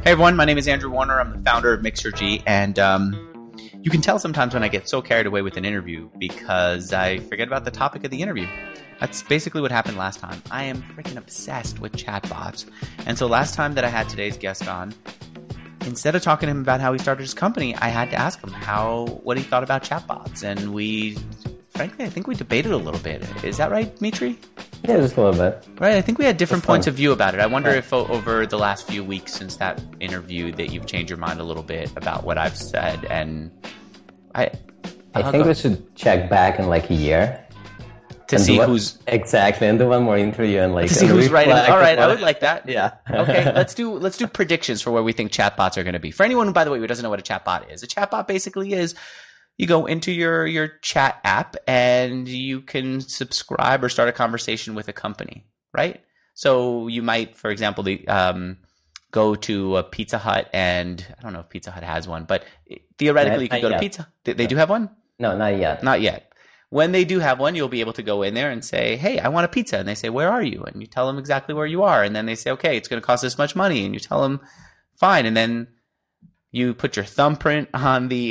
Hey everyone, my name is Andrew Warner. I'm the founder of Mixergy, and you can tell sometimes when I get so carried away with an interview because I forget about the topic of the interview. That's basically what happened last time. I am freaking obsessed with chatbots. And so last time that I had today's guest on, instead of talking to him about how he started his company, I had to ask him what he thought about chatbots. And frankly, I think we debated a little bit. Is that right, Dmitry? Yeah, just a little bit. Right. I think we had different points of view about it. I wonder if over the last few weeks since that interview that you've changed your mind a little bit about what I've said. And I think we should check back in like a year. To see who's... Exactly, and do one more interview and like... To see who's right. All right, I would like that. Yeah. Okay, let's do predictions for where we think chatbots are going to be. For anyone, by the way, who doesn't know what a chatbot is, a chatbot basically is... You go into your chat app and you can subscribe or start a conversation with a company, right? So you might, for example, go to a Pizza Hut, and I don't know if Pizza Hut has one, but theoretically you can go to Pizza. They do have one? No, not yet. Not yet. When they do have one, you'll be able to go in there and say, hey, I want a pizza. And they say, where are you? And you tell them exactly where you are. And then they say, okay, it's going to cost this much money. And you tell them, fine. And then you put your thumbprint on the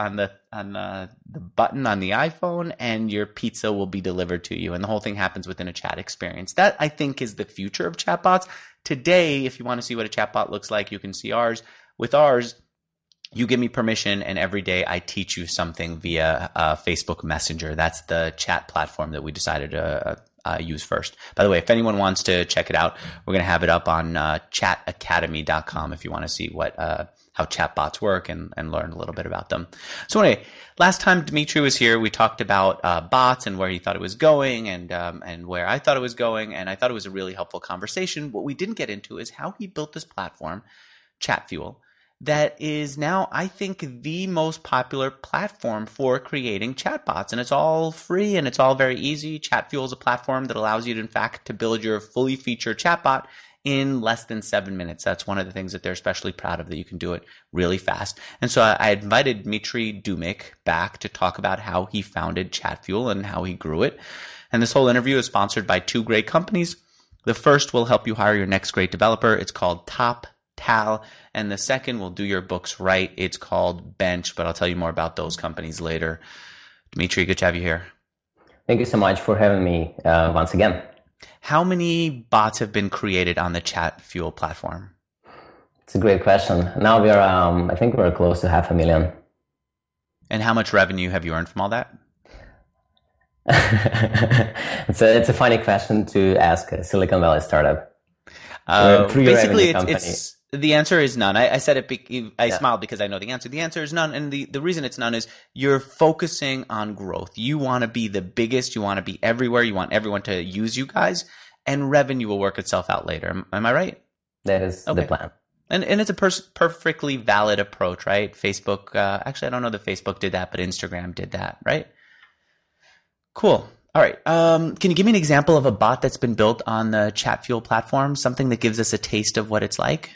button on the iPhone, and your pizza will be delivered to you. And the whole thing happens within a chat experience. That, I think, is the future of chatbots. Today, if you want to see what a chatbot looks like, you can see ours. With ours, you give me permission, and every day I teach you something via Facebook Messenger. That's the chat platform that we decided to use first. By the way, if anyone wants to check it out, we're going to have it up on chatacademy.com if you want to see how chatbots work and learn a little bit about them. So anyway, last time Dmitry was here, we talked about bots and where he thought it was going and where I thought it was going, and I thought it was a really helpful conversation. What we didn't get into is how he built this platform, Chatfuel, that is now, I think, the most popular platform for creating chatbots. And it's all free and it's all very easy. Chatfuel is a platform that allows you to, in fact, to build your fully featured chatbot in less than 7 minutes. That's one of the things that they're especially proud of, that you can do it really fast. And so I invited Dmitry Dumik back to talk about how he founded Chatfuel and how he grew it. And this whole interview is sponsored by two great companies. The first will help you hire your next great developer. It's called TopTal. And the second will do your books right. It's called Bench, but I'll tell you more about those companies later. Dmitry, good to have you here. Thank you so much for having me once again. How many bots have been created on the Chatfuel platform? It's a great question. Now I think we're close to 500,000. And how much revenue have you earned from all that? It's a funny question to ask a Silicon Valley startup. Basically, the answer is none. I said it. I smiled because I know the answer. The answer is none, and the reason it's none is you're focusing on growth. You want to be the biggest. You want to be everywhere. You want everyone to use you guys, and revenue will work itself out later. Am I right? That is the plan. And it's a perfectly valid approach, right? Facebook. Actually, I don't know that Facebook did that, but Instagram did that, right? Cool. All right. Can you give me an example of a bot that's been built on the Chatfuel platform? Something that gives us a taste of what it's like?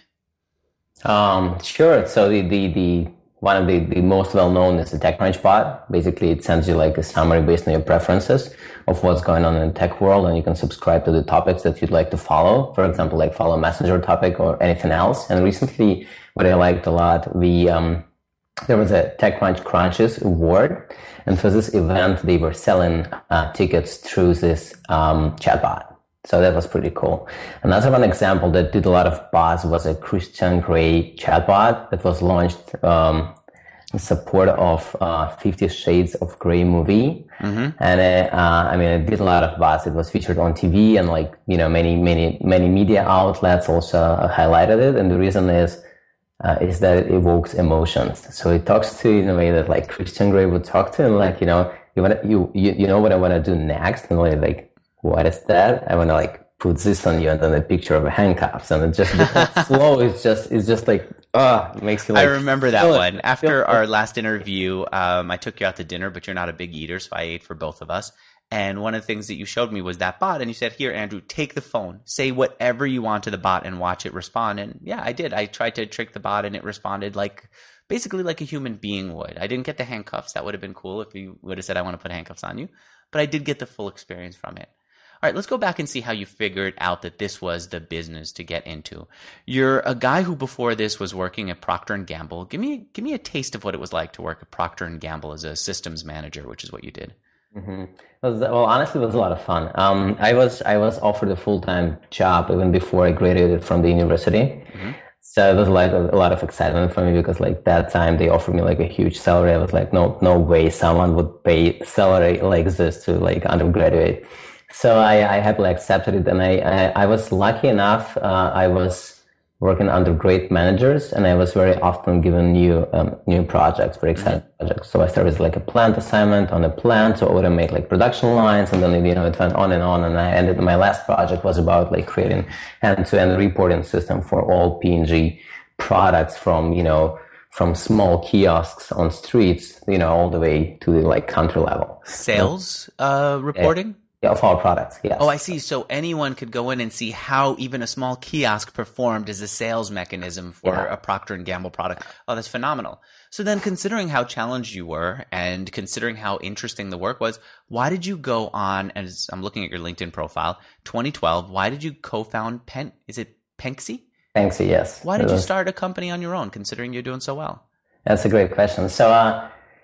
Sure. So the one of the most well known is the TechCrunch bot. Basically, it sends you like a summary based on your preferences of what's going on in the tech world, and you can subscribe to the topics that you'd like to follow. For example, like follow Messenger topic or anything else. And recently, what I liked a lot, there was a TechCrunch Crunches award, and for this event, they were selling tickets through this chatbot. So that was pretty cool. Another one example that did a lot of buzz was a Christian Grey chatbot that was launched in support of 50 Shades of Grey movie. Mm-hmm. And it did a lot of buzz. It was featured on TV, and many media outlets also highlighted it. And the reason is that it evokes emotions. So it talks to you in a way that like Christian Grey would talk to, and you know what I want to do next, and like, what is that? I want to put this on you, and then a picture of handcuffs, and it just the flow is just like it makes you. I remember that one. After our last interview, I took you out to dinner, but you're not a big eater, so I ate for both of us. And one of the things that you showed me was that bot, and you said, "Here, Andrew, take the phone, say whatever you want to the bot, and watch it respond." And yeah, I did. I tried to trick the bot, and it responded basically like a human being would. I didn't get the handcuffs. That would have been cool if you would have said, "I want to put handcuffs on you," but I did get the full experience from it. right, let's go back and see how you figured out that this was the business to get into. You're a guy who before this was working at Procter and Gamble. Give me a taste of what it was like to work at Procter and Gamble as a systems manager, which is what you did. Mm-hmm. Well, honestly, it was a lot of fun. I was offered a full-time job even before I graduated from the university. Mm-hmm. So it was like a lot of excitement for me because like that time they offered me like a huge salary. I was like, no way someone would pay salary like this to like undergraduate. So I happily accepted it, and I was lucky enough. I was working under great managers, and I was very often given new projects, very exciting projects. So I started with like a plant assignment on a plant to automate like production lines, and then it went on, and I ended. My last project was about like creating end-to-end reporting system for all P&G products from small kiosks on streets, all the way to the like country level. Sales reporting? Yeah, of our products, yes. Oh, I see. So anyone could go in and see how even a small kiosk performed as a sales mechanism for a Procter & Gamble product. Oh, that's phenomenal. So then considering how challenged you were and considering how interesting the work was, why did you go on, as I'm looking at your LinkedIn profile, 2012, why did you co-found Is it Penxi? Penxi, yes. Why did you start a company on your own considering you're doing so well? That's a great question. So,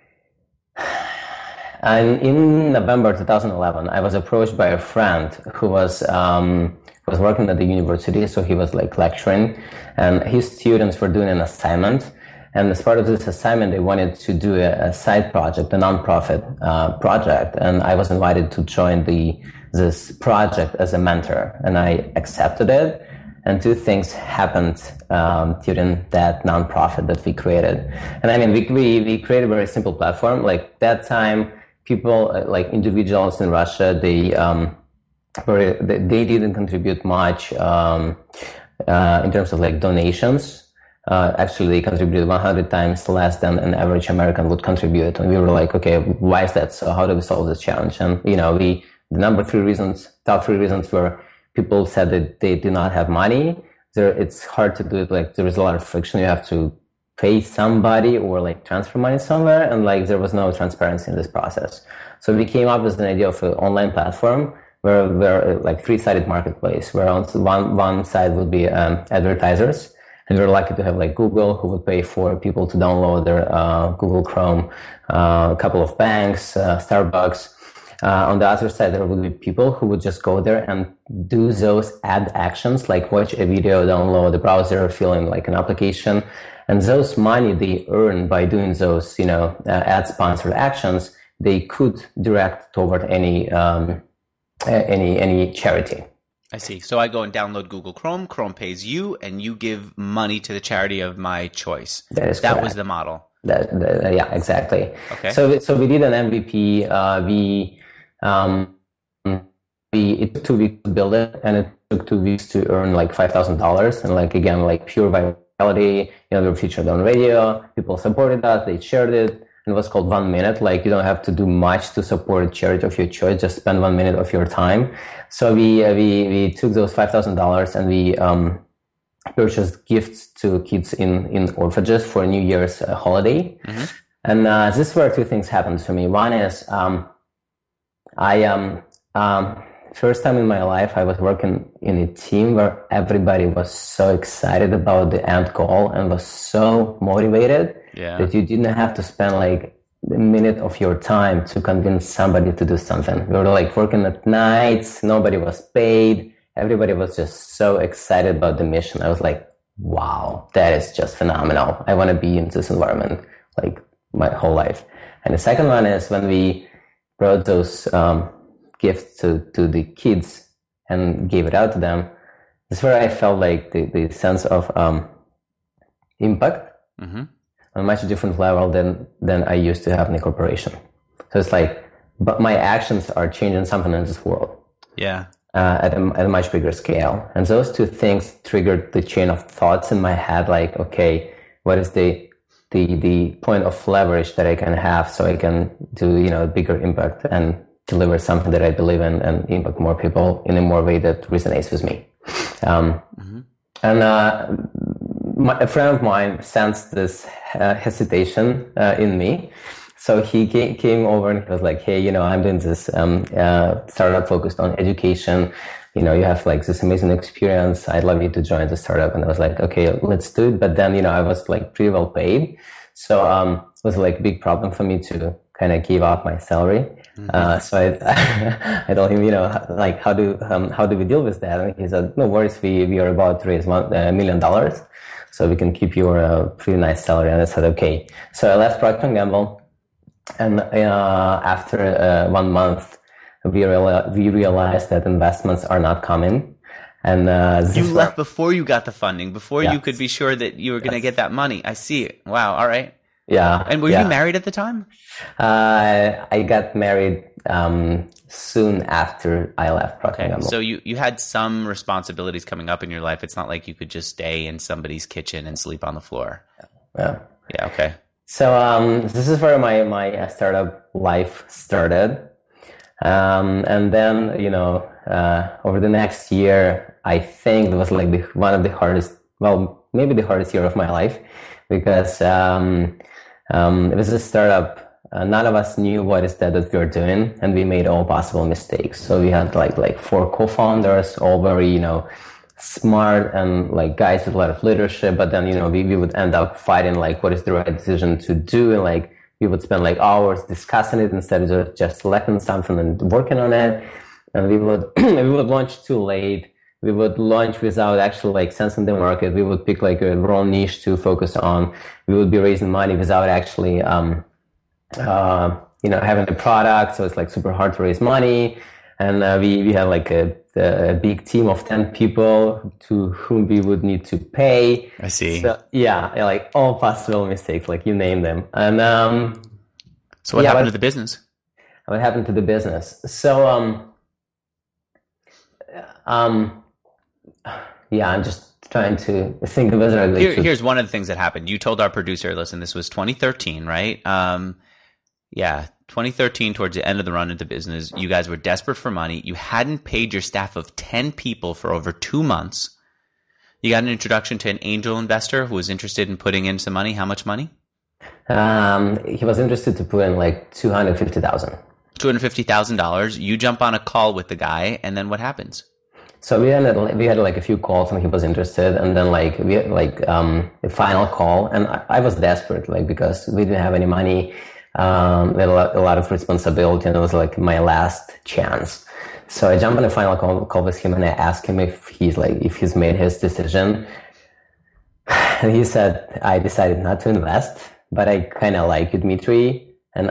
and in November 2011, I was approached by a friend who was working at the university, so he was like lecturing, and his students were doing an assignment. And as part of this assignment, they wanted to do a side project, a nonprofit project, and I was invited to join this project as a mentor, and I accepted it. And two things happened during that nonprofit that we created. And I mean, we created a very simple platform. Like that time, people, like individuals in Russia, they didn't contribute much in terms of like donations. Actually, they contributed 100 times less than an average American would contribute. And we were like, okay, why is that? So how do we solve this challenge? And the top three reasons were people said that they do not have money. It's hard to do it. Like there is a lot of friction. You have to pay somebody or like transfer money somewhere, and like there was no transparency in this process. So we came up with an idea of an online platform where like three-sided marketplace, where on one side would be advertisers, and we're lucky to have like Google, who would pay for people to download their Google Chrome, a couple of banks, Starbucks. On the other side, there would be people who would just go there and do those ad actions, like watch a video, download the browser, fill in like an application. And those money they earn by doing those, ad-sponsored actions, they could direct toward any charity. I see. So I go and download Google Chrome. Chrome pays you, and you give money to the charity of my choice. That was the model. Yeah, exactly. Okay. So we did an MVP. It took 2 weeks to build it, and it took 2 weeks to earn like $5,000. And like again, like pure virality. We were featured on radio. People supported us. They shared it. And it was called 1 minute. Like you don't have to do much to support a charity of your choice. Just spend 1 minute of your time. So we took those $5,000 and we purchased gifts to kids in orphanages for New Year's holiday. Mm-hmm. And this is where two things happened to me. One is first time in my life, I was working in a team where everybody was so excited about the end goal and was so motivated that you didn't have to spend like a minute of your time to convince somebody to do something. We were like working at nights, nobody was paid, everybody was just so excited about the mission. I was like, wow, that is just phenomenal. I want to be in this environment like my whole life. And the second one is when we brought those gifts to the kids and gave it out to them. That's where I felt like the sense of impact on a much different level than I used to have in the corporation. So it's like, but my actions are changing something in this world. Yeah. At a much bigger scale. And those two things triggered the chain of thoughts in my head, like, okay, what is the point of leverage that I can have so I can do, a bigger impact and deliver something that I believe in and impact more people in a more way that resonates with me. And a friend of mine sensed this hesitation in me. So he came over and he was like, hey, I'm doing this startup focused on education. You have like this amazing experience. I'd love you to join the startup. And I was like, okay, let's do it. But then, I was like pretty well paid. So it was like a big problem for me to kind of give up my salary. So I told him, like, how do we deal with that? And he said, no worries. We are about to raise $1 million. So we can keep your pretty nice salary. And I said, okay. So I left Procter & Gamble. And after 1 month, we realized that investments are not coming. And you left before you got the funding, before you could be sure that you were going to get that money. I see it. Wow. All right. Yeah. And were you married at the time? I got married soon after I left Procter & Gamble. So you had some responsibilities coming up in your life. It's not like you could just stay in somebody's kitchen and sleep on the floor. Yeah. Yeah. Okay. So this is where my startup life started. And then, over the next year, I think it was like one of the hardest, maybe the hardest year of my life, because it was a startup. None of us knew what is that we were doing, and we made all possible mistakes. So we had like 4 co-founders, all very, smart and like guys with a lot of leadership. But then, we would end up fighting like what is the right decision to do, and like we would spend like hours discussing it instead of just selecting something and working on it. And we would launch too late. We would launch without actually like sensing the market. We would pick like a wrong niche to focus on. We would be raising money without actually having a product. So it's like super hard to raise money. And we had like a big team of 10 people to whom we would need to pay. I see. So, like all possible mistakes, like you name them. And so what happened to the business? What happened to the business? So I'm just trying to think of it. Here's one of the things that happened. You told our producer, listen, this was 2013, right? 2013, towards the end of the run into business, you guys were desperate for money. You hadn't paid your staff of 10 people for over 2 months. You got an introduction to an angel investor who was interested in putting in some money. How much money? He was interested to put in like $250,000. $250,000. You jump on a call with the guy, and then what happens? So we had like a few calls, and he was interested, and then like we had like a final call, and I was desperate, like because we didn't have any money. We had a lot of responsibility, and it was like my last chance. So I jumped on a final call with him, and I asked him if he's made his decision. And he said, I decided not to invest, but I kind of like you, Dmitry, and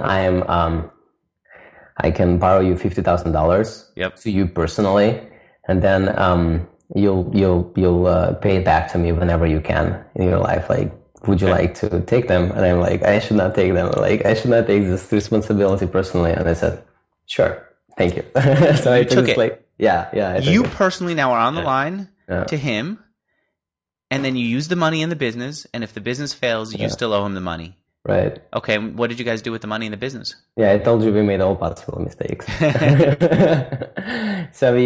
I can borrow you $50,000 to you personally, and then you'll pay it back to me whenever you can in your life. Like, would you like to take them? And I'm like, I should not take them. Like, I should not take this responsibility personally. And I said, sure, thank you. So I took it. Like, you personally now are on the line to him, and then you use the money in the business. And if the business fails, you still owe him the money. Right. Okay. What did you guys do with the money in the business? Yeah, I told you we made all possible mistakes. So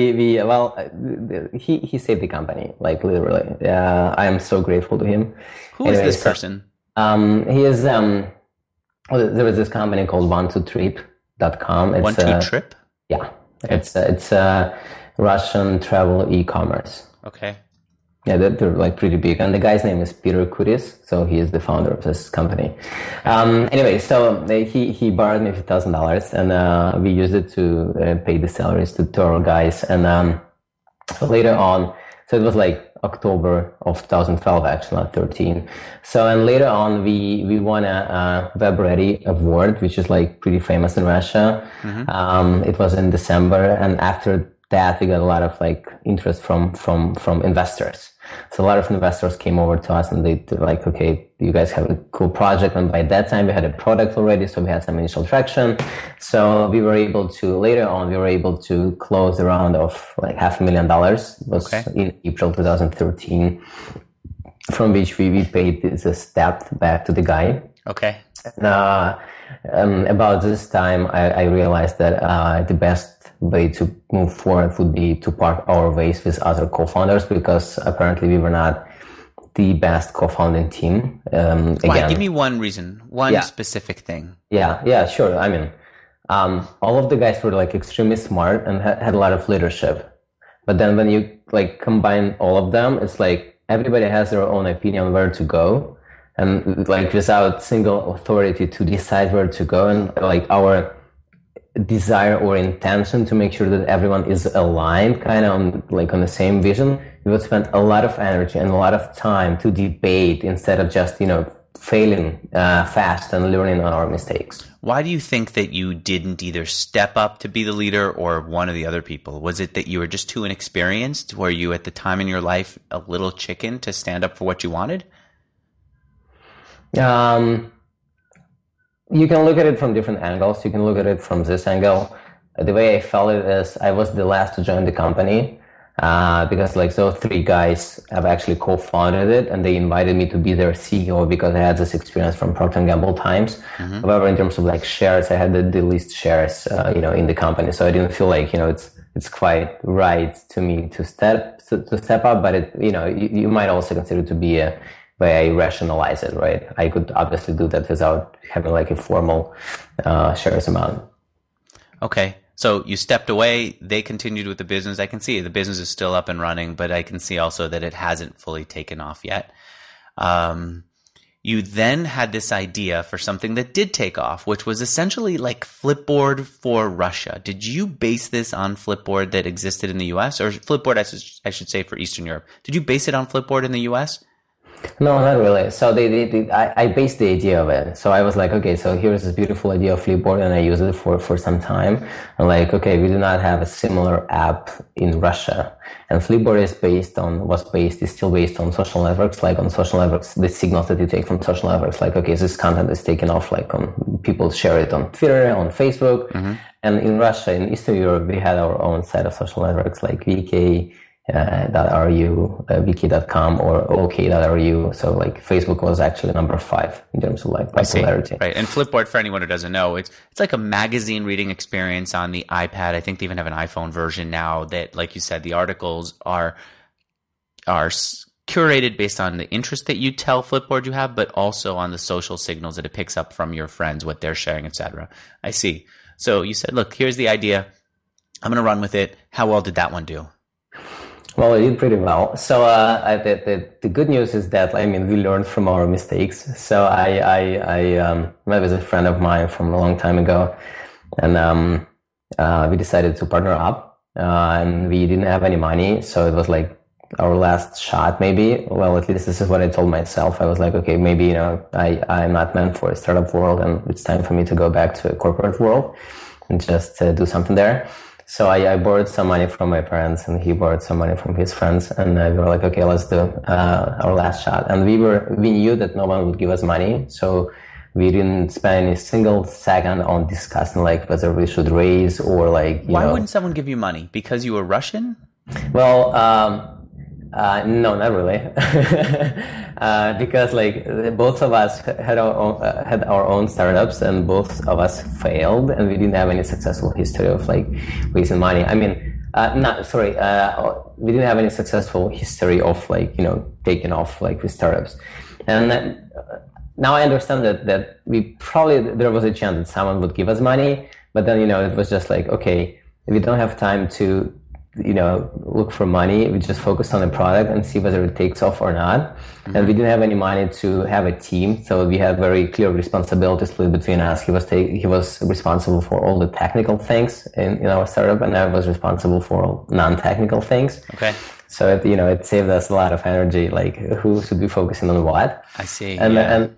he saved the company, like literally. I am so grateful to him. Who is this person? He is, there was this company called 123trip.com. 123trip? Yeah. Okay. It's Russian travel e-commerce. Okay. Yeah, they're like pretty big. And the guy's name is Peter Kudis. So he is the founder of this company. Anyway, so he borrowed me $50,000, and we used it to pay the salaries to our guys. And later on, so it was like October of 2012, actually, not 13. So, and later on, we won a WebReady award, which is like pretty famous in Russia. Mm-hmm. It was in December. And after that, we got a lot of like interest from investors. So a lot of investors came over to us, and they're like, okay, you guys have a cool project. And by that time we had a product already. So we had some initial traction. So later on, we were able to close a round of like $500,000. It was in April 2013, from which we paid the step back to the guy. Okay. About this time, I realized that the best way to move forward would be to part our ways with other co-founders, because apparently we were not the best co-founding team. Why? Give me one reason, one specific thing. Yeah, sure. I mean, all of the guys were like extremely smart and had a lot of leadership. But then when you like combine all of them, it's like everybody has their own opinion on where to go, and like without single authority to decide where to go, and like our desire or intention to make sure that everyone is aligned kind of on the same vision, we would spend a lot of energy and a lot of time to debate instead of just failing fast and learning on our mistakes. Why do you think that you didn't either step up to be the leader or one of the other people? Was it that you were just too inexperienced? Were you at the time in your life a little chicken to stand up for what you wanted? You can look at it from different angles. You can look at it from this angle. The way I felt it is I was the last to join the company because like those three guys have actually co-founded it, and they invited me to be their CEO because I had this experience from Procter & Gamble times. Mm-hmm. However, in terms of like shares, I had the least shares, in the company. So I didn't feel like, it's quite right to me to step up, but it, you might also consider it to be a way I rationalize it, right? I could obviously do that without having like a formal shares amount. Okay. So you stepped away, they continued with the business. I can see the business is still up and running, but I can see also that it hasn't fully taken off yet. You then had this idea for something that did take off, which was essentially like Flipboard for Russia. Did you base this on Flipboard that existed in the US, or Flipboard, I should say, for Eastern Europe? Did you base it on Flipboard in the US? No, not really. So I based the idea of it. So I was like, okay, so here's this beautiful idea of Flipboard, and I used it for some time. And like, okay, we do not have a similar app in Russia. And Flipboard is still based on social networks, like on social networks, the signals that you take from social networks. Like, okay, this content is taken off, like people share it on Twitter, on Facebook. Mm-hmm. And in Russia, in Eastern Europe, we had our own set of social networks like VK, .ru, wiki.com, or OK.ru. So like Facebook was actually number 5 in terms of like popularity. Right. And Flipboard, for anyone who doesn't know, it's like a magazine reading experience on the iPad. I think they even have an iPhone version now that, like you said, the articles are curated based on the interest that you tell Flipboard you have, but also on the social signals that it picks up from your friends, what they're sharing, etc. I see. So you said, look, here's the idea. I'm going to run with it. How well did that one do? Well, it did pretty well. So the good news is that, I mean, we learned from our mistakes. So I met with a friend of mine from a long time ago, and we decided to partner up, and we didn't have any money. So it was like our last shot, maybe. Well, at least this is what I told myself. I was like, okay, maybe, I'm not meant for a startup world, and it's time for me to go back to a corporate world and just do something there. So I borrowed some money from my parents, and he borrowed some money from his friends, and we were like, okay, let's do our last shot. And we knew that no one would give us money, so we didn't spend any single second on discussing like whether we should raise or like. Why wouldn't someone give you money? Because you were Russian? Well, no, not really. Because like both of us had our own startups, and both of us failed, and we didn't have any successful history of like raising money. I mean, we didn't have any successful history of like, taking off like with startups. And now I understand that there was a chance that someone would give us money, but then, it was just like, okay, we don't have time to look for money. We just focused on the product and see whether it takes off or not. Mm-hmm. And we didn't have any money to have a team, so we had very clear responsibilities split between us. He was responsible for all the technical things in our startup, and I was responsible for all non-technical things. Okay. So it saved us a lot of energy. Like, who should be focusing on what? I see. And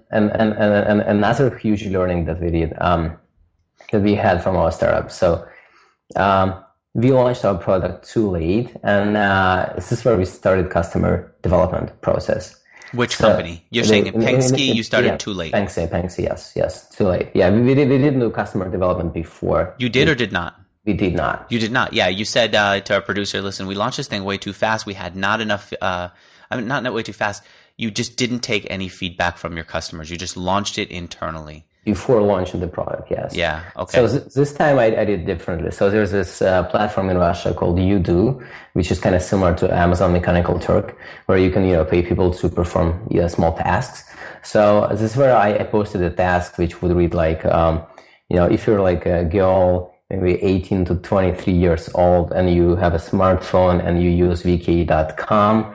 another huge learning that we did that we had from our startup. So. We launched our product too late, and this is where we started customer development process. Which company? You're saying at Penske you started too late. Penske, yes, too late. Yeah, we didn't do customer development before. You did or did not? We did not. You did not. Yeah, you said to our producer, listen, we launched this thing way too fast. We had not enough, not way too fast. You just didn't take any feedback from your customers. You just launched it internally. Before launching the product, yes. Yeah, okay. So this time I did differently. So there's this platform in Russia called Udo, which is kind of similar to Amazon Mechanical Turk, where you can pay people to perform small tasks. So this is where I posted a task which would read like, if you're like a girl, maybe 18 to 23 years old, and you have a smartphone and you use vk.com,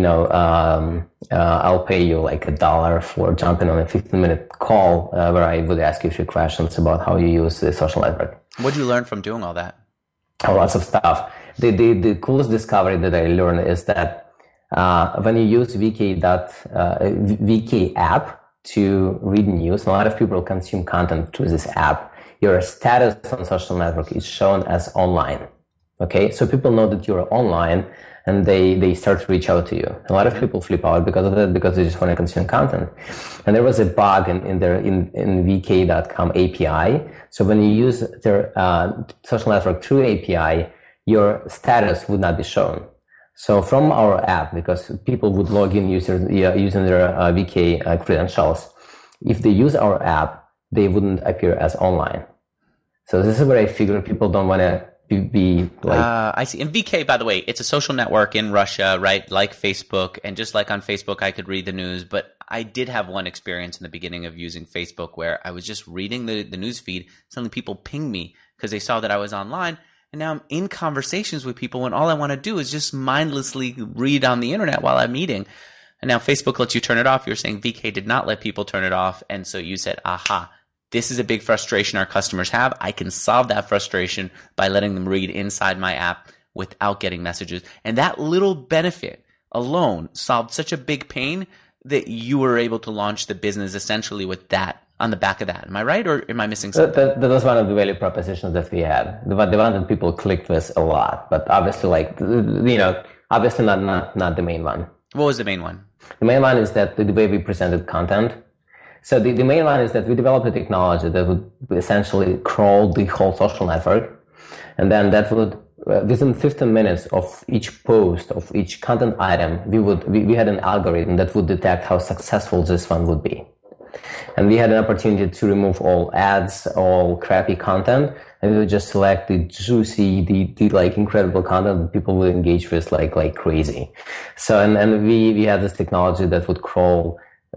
I'll pay you like $1 for jumping on a 15-minute call where I would ask you a few questions about how you use the social network. What did you learn from doing all that? Oh, lots of stuff. The coolest discovery that I learned is that when you use VK app to read news, a lot of people consume content through this app. Your status on social network is shown as online. Okay, so people know that you're online, and they start to reach out to you. A lot of people flip out because of that, because they just want to consume content. And there was a bug in vk.com API. So when you use their social network through API, your status would not be shown. So from our app, because people would log in using their VK credentials, if they use our app, they wouldn't appear as online. So this is where I figure people don't want to be like. I see. And VK, by the way, it's a social network in Russia, right? Like Facebook. And just like on Facebook, I could read the news. But I did have one experience in the beginning of using Facebook where I was just reading the news feed. Suddenly people pinged me because they saw that I was online. And now I'm in conversations with people when all I want to do is just mindlessly read on the internet while I'm eating. And now Facebook lets you turn it off. You're saying VK did not let people turn it off. And so you said, aha. This is a big frustration our customers have. I can solve that frustration by letting them read inside my app without getting messages. And that little benefit alone solved such a big pain that you were able to launch the business essentially with that on the back of that. Am I right, or am I missing something? That was one of the value propositions that we had. The one that people clicked with a lot, but obviously obviously not the main one. What was the main one? The main one is that the way we presented content. So the main one is that we developed a technology that would essentially crawl the whole social network. And then that would, within 15 minutes of each post, of each content item, we had an algorithm that would detect how successful this one would be. And we had an opportunity to remove all ads, all crappy content, and we would just select the juicy, the like incredible content that people would engage with like crazy. So, and we had this technology that would crawl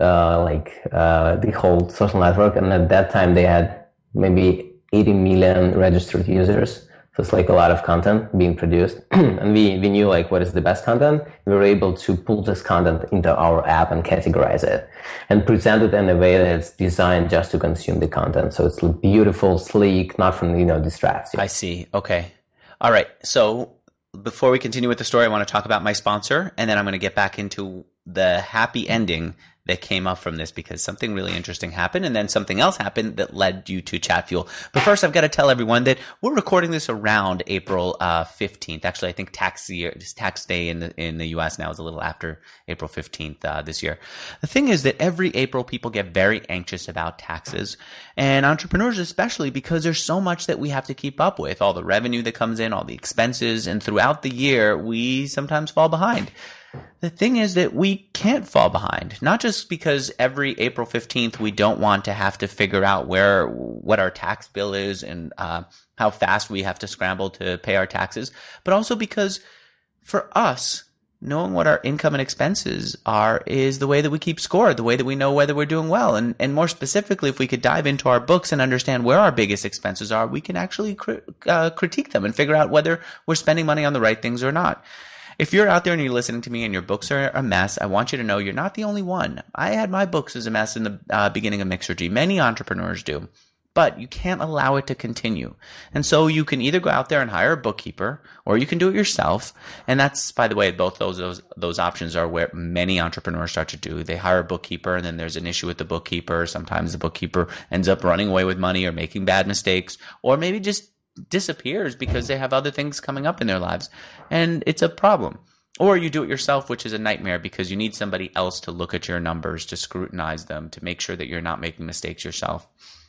the whole social network, and at that time they had maybe 80 million registered users. So it's like a lot of content being produced. And we knew like what is the best content. We were able to pull this content into our app and categorize it and present it in a way that's designed just to consume the content. So it's beautiful, sleek, not from, distracts you. I see. Okay. All right. So before we continue with the story, I want to talk about my sponsor, and then I'm going to get back into the happy ending that came up from this, because something really interesting happened, and then something else happened that led you to Chatfuel. But first, I've got to tell everyone that we're recording this around April 15th. Actually, I think tax day in the US now is a little after April 15th this year. The thing is that every April, people get very anxious about taxes, and entrepreneurs especially, because there's so much that we have to keep up with, all the revenue that comes in, all the expenses, and throughout the year, we sometimes fall behind. The thing is that we can't fall behind, not just because every April 15th we don't want to have to figure out what our tax bill is and how fast we have to scramble to pay our taxes, but also because for us, knowing what our income and expenses are is the way that we keep score, the way that we know whether we're doing well. And more specifically, if we could dive into our books and understand where our biggest expenses are, we can actually critique them and figure out whether we're spending money on the right things or not. If you're out there and you're listening to me and your books are a mess, I want you to know you're not the only one. I had my books as a mess in the beginning of Mixergy. Many entrepreneurs do. But you can't allow it to continue. And so you can either go out there and hire a bookkeeper, or you can do it yourself. And that's, by the way, both those options are where many entrepreneurs start to do. They hire a bookkeeper, and then there's an issue with the bookkeeper. Sometimes the bookkeeper ends up running away with money or making bad mistakes, or maybe just disappears because they have other things coming up in their lives, and it's a problem. Or you do it yourself, which is a nightmare because you need somebody else to look at your numbers, to scrutinize them, to make sure that you're not making mistakes yourself.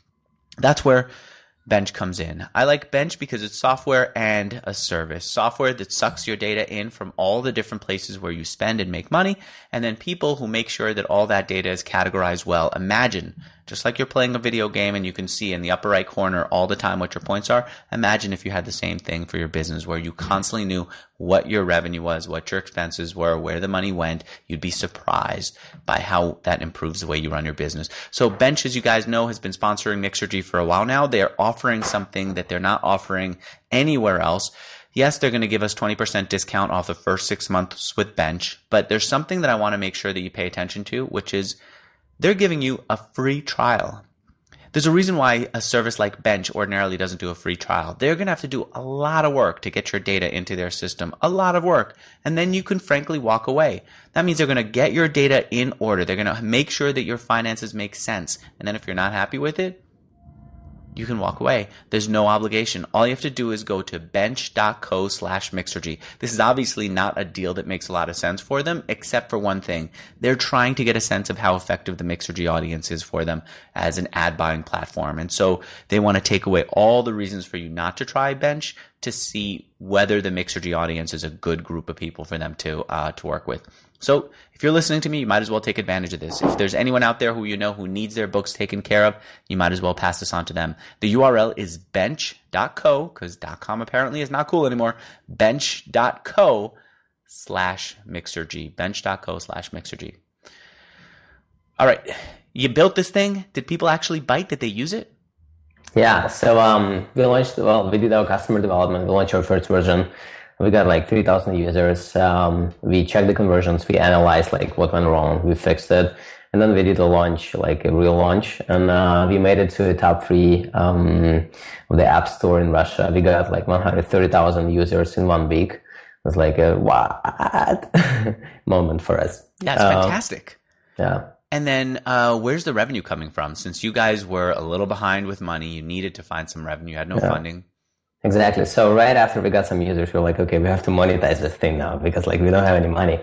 That's where Bench comes in. I like Bench because it's software and a service. Software that sucks your data in from all the different places where you spend and make money, and then people who make sure that all that data is categorized well. Imagine Just like you're playing a video game and you can see in the upper right corner all the time what your points are, imagine if you had the same thing for your business where you constantly knew what your revenue was, what your expenses were, where the money went. You'd be surprised by how that improves the way you run your business. So Bench, as you guys know, has been sponsoring Mixergy for a while now. They're offering something that they're not offering anywhere else. Yes, they're going to give us 20% discount off the first 6 months with Bench, but there's something that I want to make sure that you pay attention to, which is they're giving you a free trial. There's a reason why a service like Bench ordinarily doesn't do a free trial. They're going to have to do a lot of work to get your data into their system, a lot of work, and then you can frankly walk away. That means they're going to get your data in order. They're going to make sure that your finances make sense, and then if you're not happy with it, you can walk away. There's no obligation. All you have to do is go to bench.co/Mixergy. This is obviously not a deal that makes a lot of sense for them, except for one thing. They're trying to get a sense of how effective the Mixergy audience is for them as an ad buying platform. And so they want to take away all the reasons for you not to try Bench to see whether the Mixergy audience is a good group of people for them to work with. So if you're listening to me, you might as well take advantage of this. If there's anyone out there who you know who needs their books taken care of, you might as well pass this on to them. The URL is bench.co, because .com apparently is not cool anymore. Bench.co/Mixergy. Bench.co/Mixergy. All right. You built this thing. Did people actually bite? Did they use it? Yeah. So we did our customer development. We launched our first version. We got like 3,000 users. We checked the conversions. We analyzed like what went wrong. We fixed it. And then we did a launch, like a real launch. And we made it to the top 3 of the App Store in Russia. We got like 130,000 users in 1 week. It was like a what moment for us. Yeah, it's fantastic. Yeah. And then where's the revenue coming from? Since you guys were a little behind with money, you needed to find some revenue. You had no funding. Exactly. So right after we got some users, we were like, okay, we have to monetize this thing now because like we don't have any money.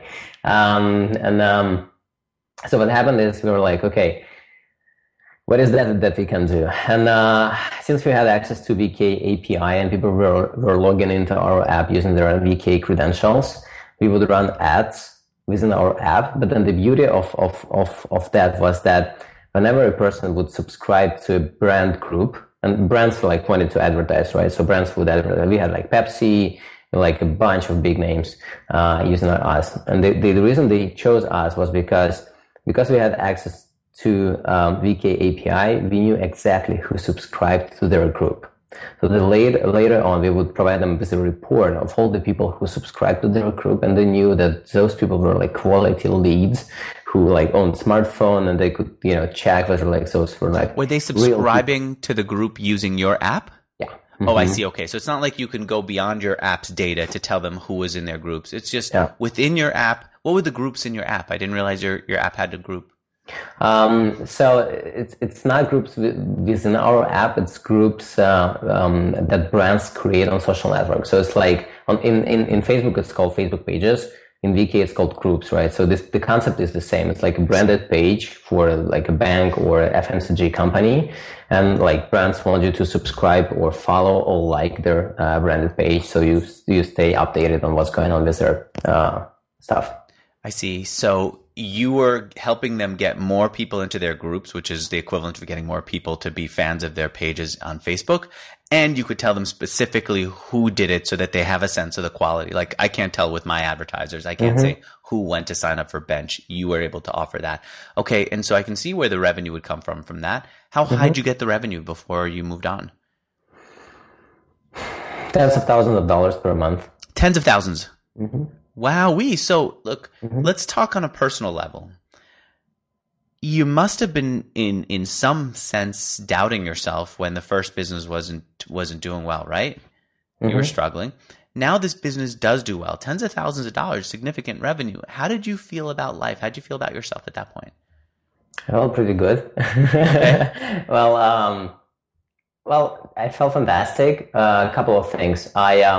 So what happened is we were like, okay, what is that we can do? And since we had access to VK API and people were logging into our app using their VK credentials, we would run ads within our app. But then the beauty of that was that whenever a person would subscribe to a brand group, and brands like wanted to advertise, right? So brands would advertise. We had like Pepsi, like a bunch of big names using us. And the reason they chose us was because we had access to VK API, we knew exactly who subscribed to their group. So later on, we would provide them with a report of all the people who subscribed to their group, and they knew that those people were like quality leads who like owned smartphone, and they could, check whether like those were like. Were they subscribing to the group using your app? Yeah. Mm-hmm. Oh, I see. Okay. So it's not like you can go beyond your app's data to tell them who was in their groups. It's just within your app. What were the groups in your app? I didn't realize your app had a group. So it's not groups within our app. It's groups that brands create on social networks. So it's like in Facebook, it's called Facebook pages. In VK, it's called groups, right? So the concept is the same. It's like a branded page for like a bank or a FMCG company, and like brands want you to subscribe or follow or like their branded page, so you stay updated on what's going on with their stuff. I see. So you were helping them get more people into their groups, which is the equivalent of getting more people to be fans of their pages on Facebook. And you could tell them specifically who did it so that they have a sense of the quality. Like I can't tell with my advertisers. I can't say who went to sign up for Bench. You were able to offer that. Okay. And so I can see where the revenue would come from that. How high did you get the revenue before you moved on? Tens of thousands of dollars per month. Tens of thousands. Wow. So look, let's talk on a personal level. You must have been in some sense doubting yourself when the first business wasn't doing well, right? You were struggling. Now this business does do well. Tens of thousands of dollars, significant revenue. How did you feel about life? How did you feel about yourself at that point? Well, pretty good. Okay. Well, I felt fantastic. A couple of things.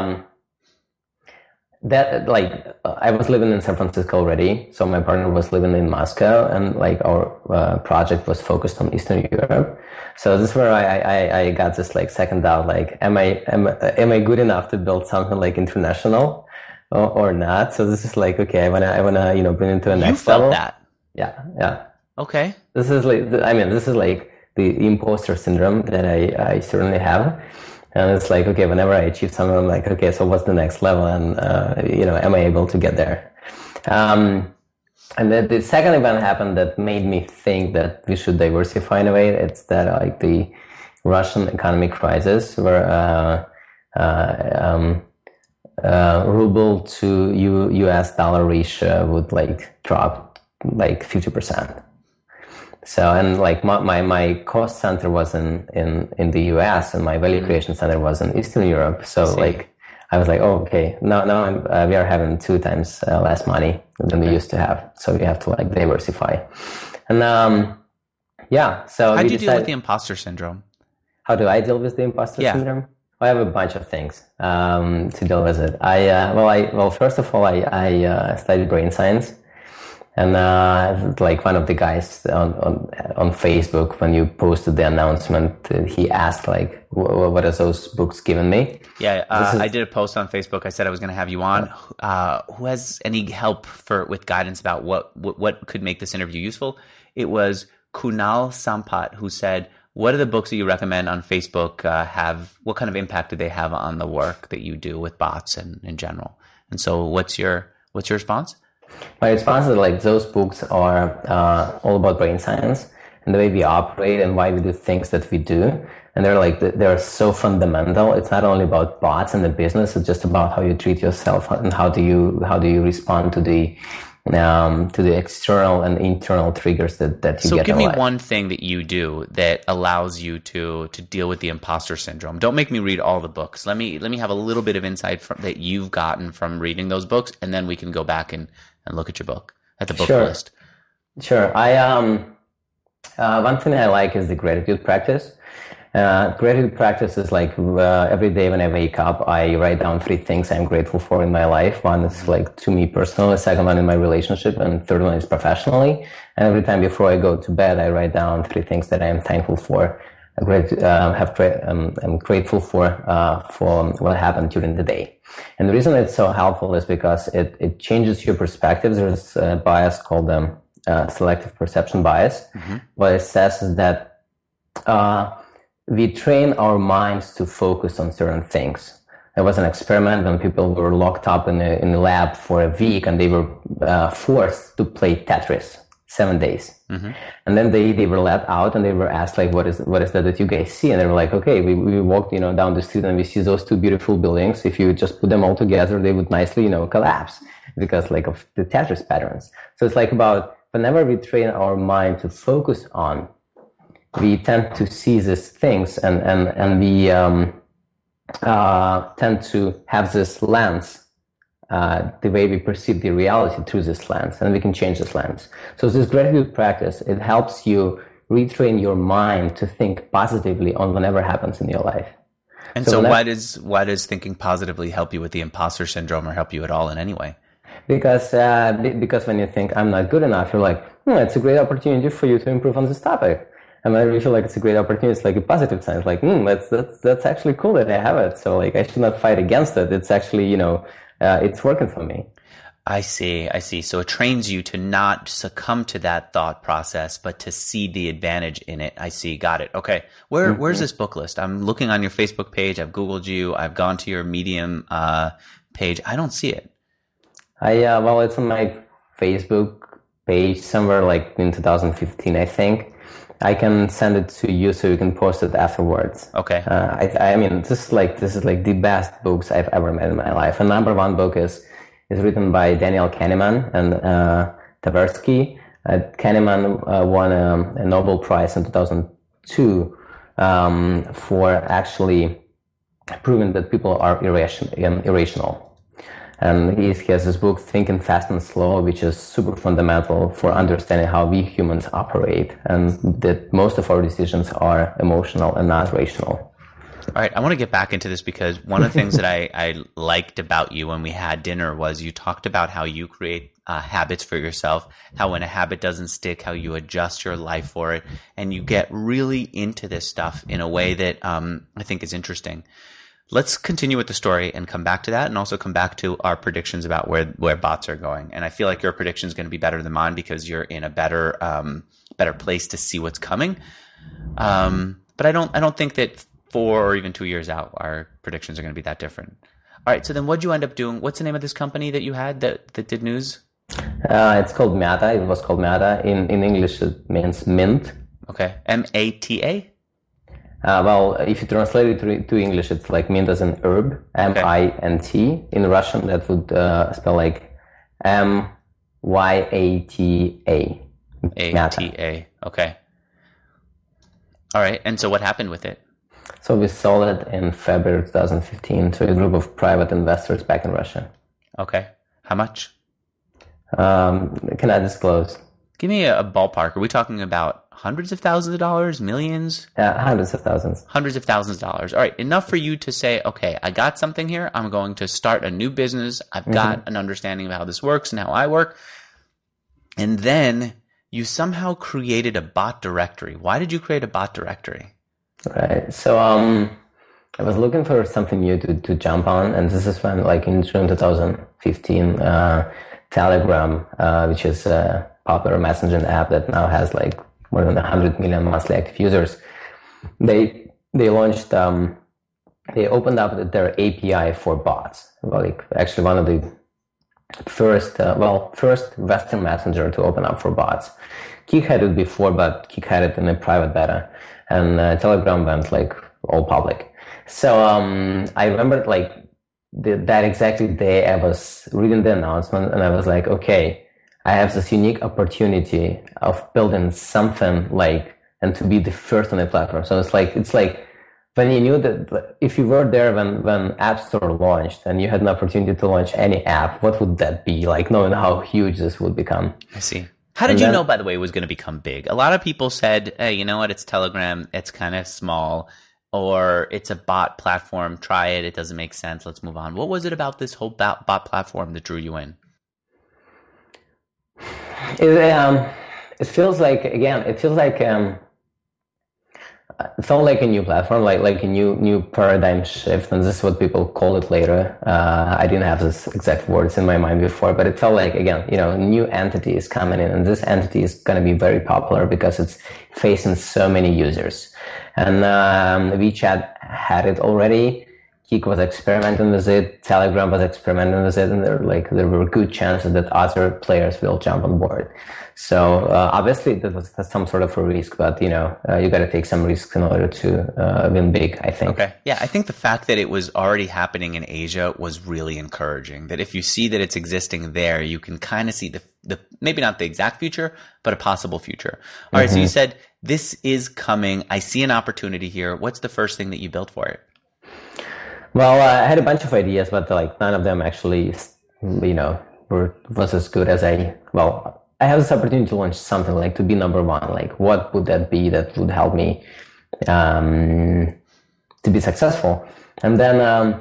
I was living in San Francisco already, so my partner was living in Moscow, and like our project was focused on Eastern Europe. So this is where I got this like second doubt, like am I good enough to build something like international or not? So this is like, okay, I wanna bring it to a next level. You felt that? Yeah. Okay. This is like the imposter syndrome that I certainly have. And it's like, okay, whenever I achieve something, I'm like, okay, so what's the next level? And, am I able to get there? And then the second event happened that made me think that we should diversify in a way. It's that like the Russian economic crisis where, ruble to US dollar ratio would like drop like 50%. So, and like my cost center was in the US and my value creation center was in Eastern Europe. So like, I was like, oh, okay, now we are having 2 times less money than we used to have. So we have to like diversify. And so how do you deal with the imposter syndrome? How do I deal with the imposter syndrome? I have a bunch of things to deal with it. First of all, I studied brain science. And like one of the guys on Facebook, when you posted the announcement, he asked like, "What are those books given me?" Yeah, I did a post on Facebook. I said I was going to have you on. Who has any help with guidance about what could make this interview useful? It was Kunal Sampat who said, "What are the books that you recommend on Facebook? What kind of impact do they have on the work that you do with bots and in general?" And so, what's your response? My response is like those books are all about brain science and the way we operate and why we do things that we do. And they're so fundamental. It's not only about bots and the business. It's just about how you treat yourself and how do you respond to the external and internal triggers that you get. So give me one thing that you do that allows you to deal with the imposter syndrome. Don't make me read all the books. Let me have a little bit of insight that you've gotten from reading those books, and then we can go back and look at your book, at the book list. Sure. One thing I like is the gratitude practice. Gratitude practice is like every day when I wake up, I write down 3 things I'm grateful for in my life. One is like to me personally, second one in my relationship, and third one is professionally. And every time before I go to bed, I write down 3 things that I am thankful for. I'm grateful for what happened during the day. And the reason it's so helpful is because it changes your perspective. There's a bias called selective perception bias. Mm-hmm. What it says is that we train our minds to focus on certain things. There was an experiment when people were locked up in a lab for a week and they were forced to play Tetris 7 days. Mm-hmm. And then they were let out and they were asked like, what is that you guys see? And they were like, okay, we walked, down the street and we see those 2 beautiful buildings. If you just put them all together, they would nicely, collapse because like of the Tetris patterns. So it's like about whenever we train our mind to focus on, we tend to see these things and we tend to have this lens, the way we perceive the reality through this lens, and we can change this lens. So this gratitude practice, it helps you retrain your mind to think positively on whatever happens in your life. And so why does thinking positively help you with the imposter syndrome or help you at all in any way? Because when you think I'm not good enough, you're like, it's a great opportunity for you to improve on this topic. And I really feel like it's a great opportunity. It's like a positive sense, like, that's actually cool that I have it. So like, I should not fight against it. It's actually, it's working for me. I see. So it trains you to not succumb to that thought process, but to see the advantage in it. I see. Got it. Okay. Where's this book list? I'm looking on your Facebook page. I've Googled you. I've gone to your Medium page. I don't see it. It's on my Facebook page somewhere like in 2015, I think. I can send it to you so you can post it afterwards. Okay. This is like the best books I've ever read in my life. And number 1 book is written by Daniel Kahneman and Tversky. Kahneman won a Nobel Prize in 2002 for actually proving that people are irrational. And he has this book, Thinking Fast and Slow, which is super fundamental for understanding how we humans operate and that most of our decisions are emotional and not rational. All right, I want to get back into this because one of the things that I liked about you when we had dinner was you talked about how you create habits for yourself, how when a habit doesn't stick, how you adjust your life for it, and you get really into this stuff in a way that I think is interesting. Let's continue with the story and come back to that and also come back to our predictions about where bots are going. And I feel like your prediction is going to be better than mine because you're in a better place to see what's coming. But I don't think that 4 or even 2 years out, our predictions are going to be that different. All right. So then what'd you end up doing? What's the name of this company that you had that did news? It's called Mata. It was called Mata. In English, it means mint. Okay. MATA? Well, if you translate it to English, it's like mint as an herb, MINT. In Russian, that would spell like MYATA. ATA. Okay. All right. And so what happened with it? So we sold it in February 2015 to a group of private investors back in Russia. Okay. How much? Can I disclose? Give me a ballpark. Are we talking about hundreds of thousands of dollars, millions? Hundreds of thousands. Hundreds of thousands of dollars. All right. Enough for you to say, okay, I got something here. I'm going to start a new business. I've got an understanding of how this works and how I work. And then you somehow created a bot directory. Why did you create a bot directory? Right. So I was looking for something new to jump on. And this is when, like in June 2015, Telegram, which is a popular messaging app that now has like more than 100 million monthly active users. They launched, they opened up their API for bots. Like actually one of the first Western messenger to open up for bots. Kik had it before, but Kik had it in a private beta, and Telegram went like all public. So I remember like that exactly day I was reading the announcement, and I was like, okay, I have this unique opportunity of building something like, and to be the first on the platform. So it's like when you knew that if you were there when App Store launched and you had an opportunity to launch any app, what would that be like, knowing how huge this would become? I see. How did you know, by the way, it was going to become big? A lot of people said, hey, you know what? It's Telegram. It's kind of small, or it's a bot platform. Try it. It doesn't make sense. Let's move on. What was it about this whole bot platform that drew you in? It feels like, again, it felt like a new platform, like a new paradigm shift, and this is what people call it later. I didn't have this exact words in my mind before, but it felt like, again, a new entity is coming in, and this entity is going to be very popular because it's facing so many users. And WeChat had it already. Kik was experimenting with it. Telegram was experimenting with it, and there were good chances that other players will jump on board. So obviously that's some sort of a risk, but you got to take some risks in order to win big, I think. Okay, yeah, I think the fact that it was already happening in Asia was really encouraging. That if you see that it's existing there, you can kind of see the maybe not the exact future, but a possible future. All right, so you said this is coming. I see an opportunity here. What's the first thing that you built for it? Well, I had a bunch of ideas, but none of them actually, was as good as I have this opportunity to launch something, like to be number one. Like, what would that be that would help me to be successful? And then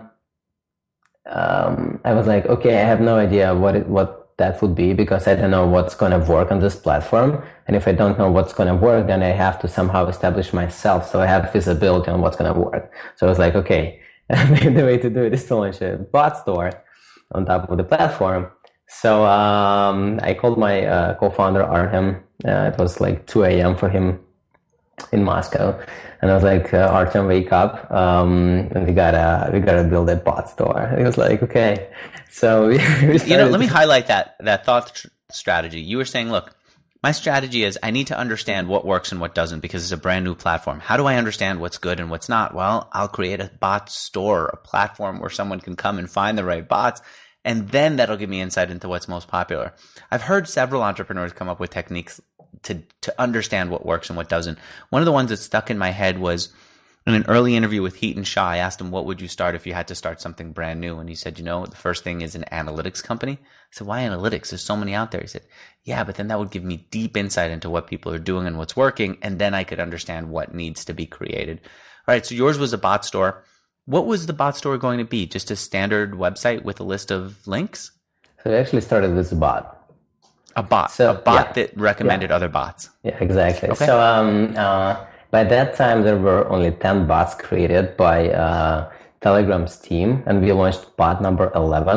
I was like, okay, I have no idea what that would be, because I don't know what's going to work on this platform. And if I don't know what's going to work, then I have to somehow establish myself so I have visibility on what's going to work. So I was like, okay, the way to do it is to launch a bot store on top of the platform. So I called my co-founder Artem. It was like 2 a.m. for him in Moscow, and I was like, Artem, wake up, and we gotta build a bot store. He was like, okay. So we let me highlight that thought strategy. You were saying, look, my strategy is I need to understand what works and what doesn't, because it's a brand new platform. How do I understand what's good and what's not? Well, I'll create a bot store, a platform where someone can come and find the right bots, and then that'll give me insight into what's most popular. I've heard several entrepreneurs come up with techniques to understand what works and what doesn't. One of the ones that stuck in my head was in an early interview with Hiten Shah. I asked him, what would you start if you had to start something brand new? And he said, the first thing is an analytics company. I said, why analytics? There's so many out there. He said, yeah, but then that would give me deep insight into what people are doing and what's working, and then I could understand what needs to be created. All right, so yours was a bot store. What was the bot store going to be? Just a standard website with a list of links? So we actually started with a bot. A bot that recommended other bots. Yeah, exactly. Okay. So by that time, there were only 10 bots created by Telegram's team, and we launched bot number 11.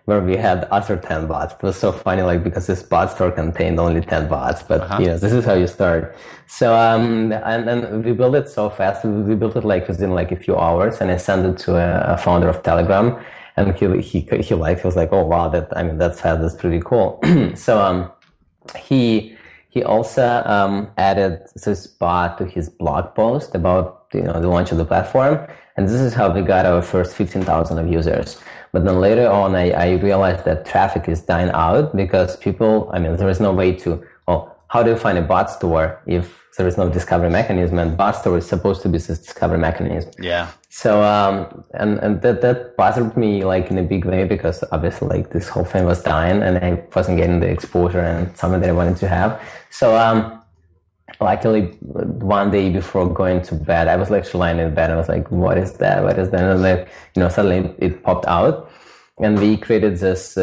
where we had other 10 bots. It was so funny, like, because this bot store contained only 10 bots, but this is how you start. So, and we built it so fast. We built it like within like a few hours, and I sent it to a founder of Telegram, and he was like, oh wow, that's fast, that's pretty cool. So, he also added this bot to his blog post about the launch of the platform, and this is how we got our first 15,000 of users. But then later on, I realized that traffic is dying out because there is no way to, how do you find a bot store if there is no discovery mechanism? And bot store is supposed to be this discovery mechanism. Yeah. So, and that bothered me like in a big way because obviously like this whole thing was dying and I wasn't getting the exposure and something that I wanted to have. So, luckily one day before going to bed, I was like lying in bed and I was like, what is that? And like, suddenly it popped out and we created this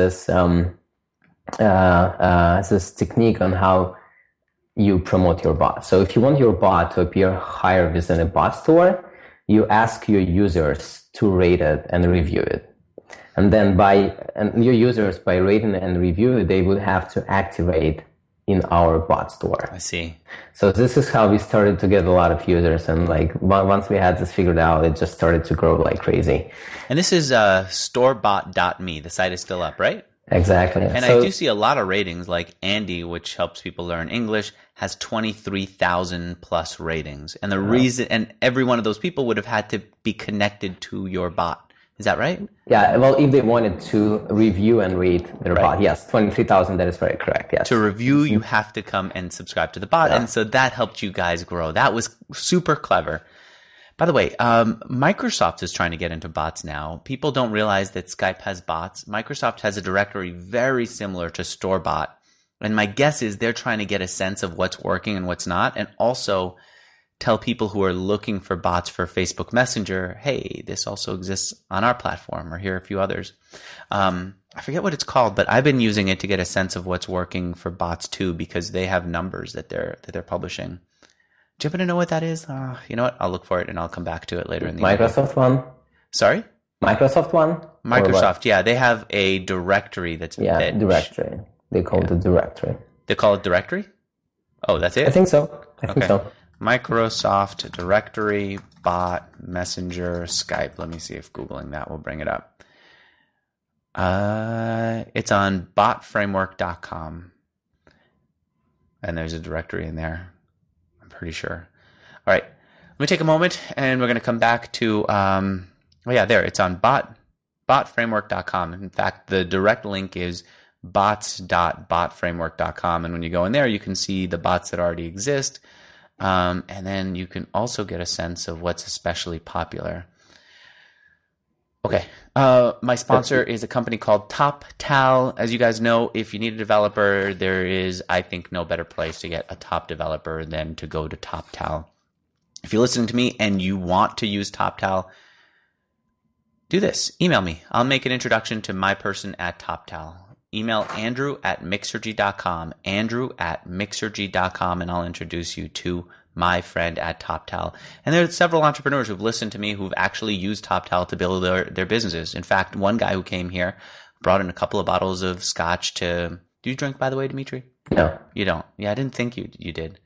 technique on how you promote your bot. So if you want your bot to appear higher within a bot store, you ask your users to rate it and review it. And then your users, by rating and review, they would have to activate in our bot store. I see. So this is how we started to get a lot of users. And like once we had this figured out, it just started to grow like crazy. And this is storebot.me. The site is still up, right? Exactly. And I do see a lot of ratings, like Andy, which helps people learn English, has 23,000 plus ratings. And the reason, and every one of those people would have had to be connected to your bot. Is that right? Yeah, well, if they wanted to review and rate their bot, yes, 23,000, that is very correct, yes. To review, you have to come and subscribe to the bot, and so that helped you guys grow. That was super clever. By the way, Microsoft is trying to get into bots now. People don't realize that Skype has bots. Microsoft has a directory very similar to StoreBot, and my guess is they're trying to get a sense of what's working and what's not, and also tell people who are looking for bots for Facebook Messenger, hey, this also exists on our platform, or here are a few others. I forget what it's called, but I've been using it to get a sense of what's working for bots too, because they have numbers that they're publishing. Do you happen to know what that is? You know what? I'll look for it and I'll come back to it later in the Microsoft one? Sorry? Microsoft one? Microsoft, yeah. They have a directory that's directory. They call it a directory. They call it directory? Oh, that's it? I think so. I think so. Microsoft directory, bot, messenger, Skype. Let me see if Googling that will bring it up. It's on botframework.com. And there's a directory in there. I'm pretty sure. All right. Let me take a moment and we're going to come back to, there. It's on botframework.com. In fact, the direct link is bots.botframework.com. And when you go in there, you can see the bots that already exist. And then you can also get a sense of what's especially popular. Okay. My sponsor is a company called TopTal. As you guys know, if you need a developer, there is, I think, no better place to get a top developer than to go to TopTal. If you're listening to me and you want to use TopTal, do this. Email me. I'll make an introduction to my person at TopTal. Email Andrew@Mixergy.com, Andrew@Mixergy.com, and I'll introduce you to my friend at TopTal. And there are several entrepreneurs who've listened to me who've actually used TopTal to build their businesses. In fact, one guy who came here brought in a couple of bottles of scotch to... Do you drink, by the way, Dimitri? No. You don't? Yeah, I didn't think you did.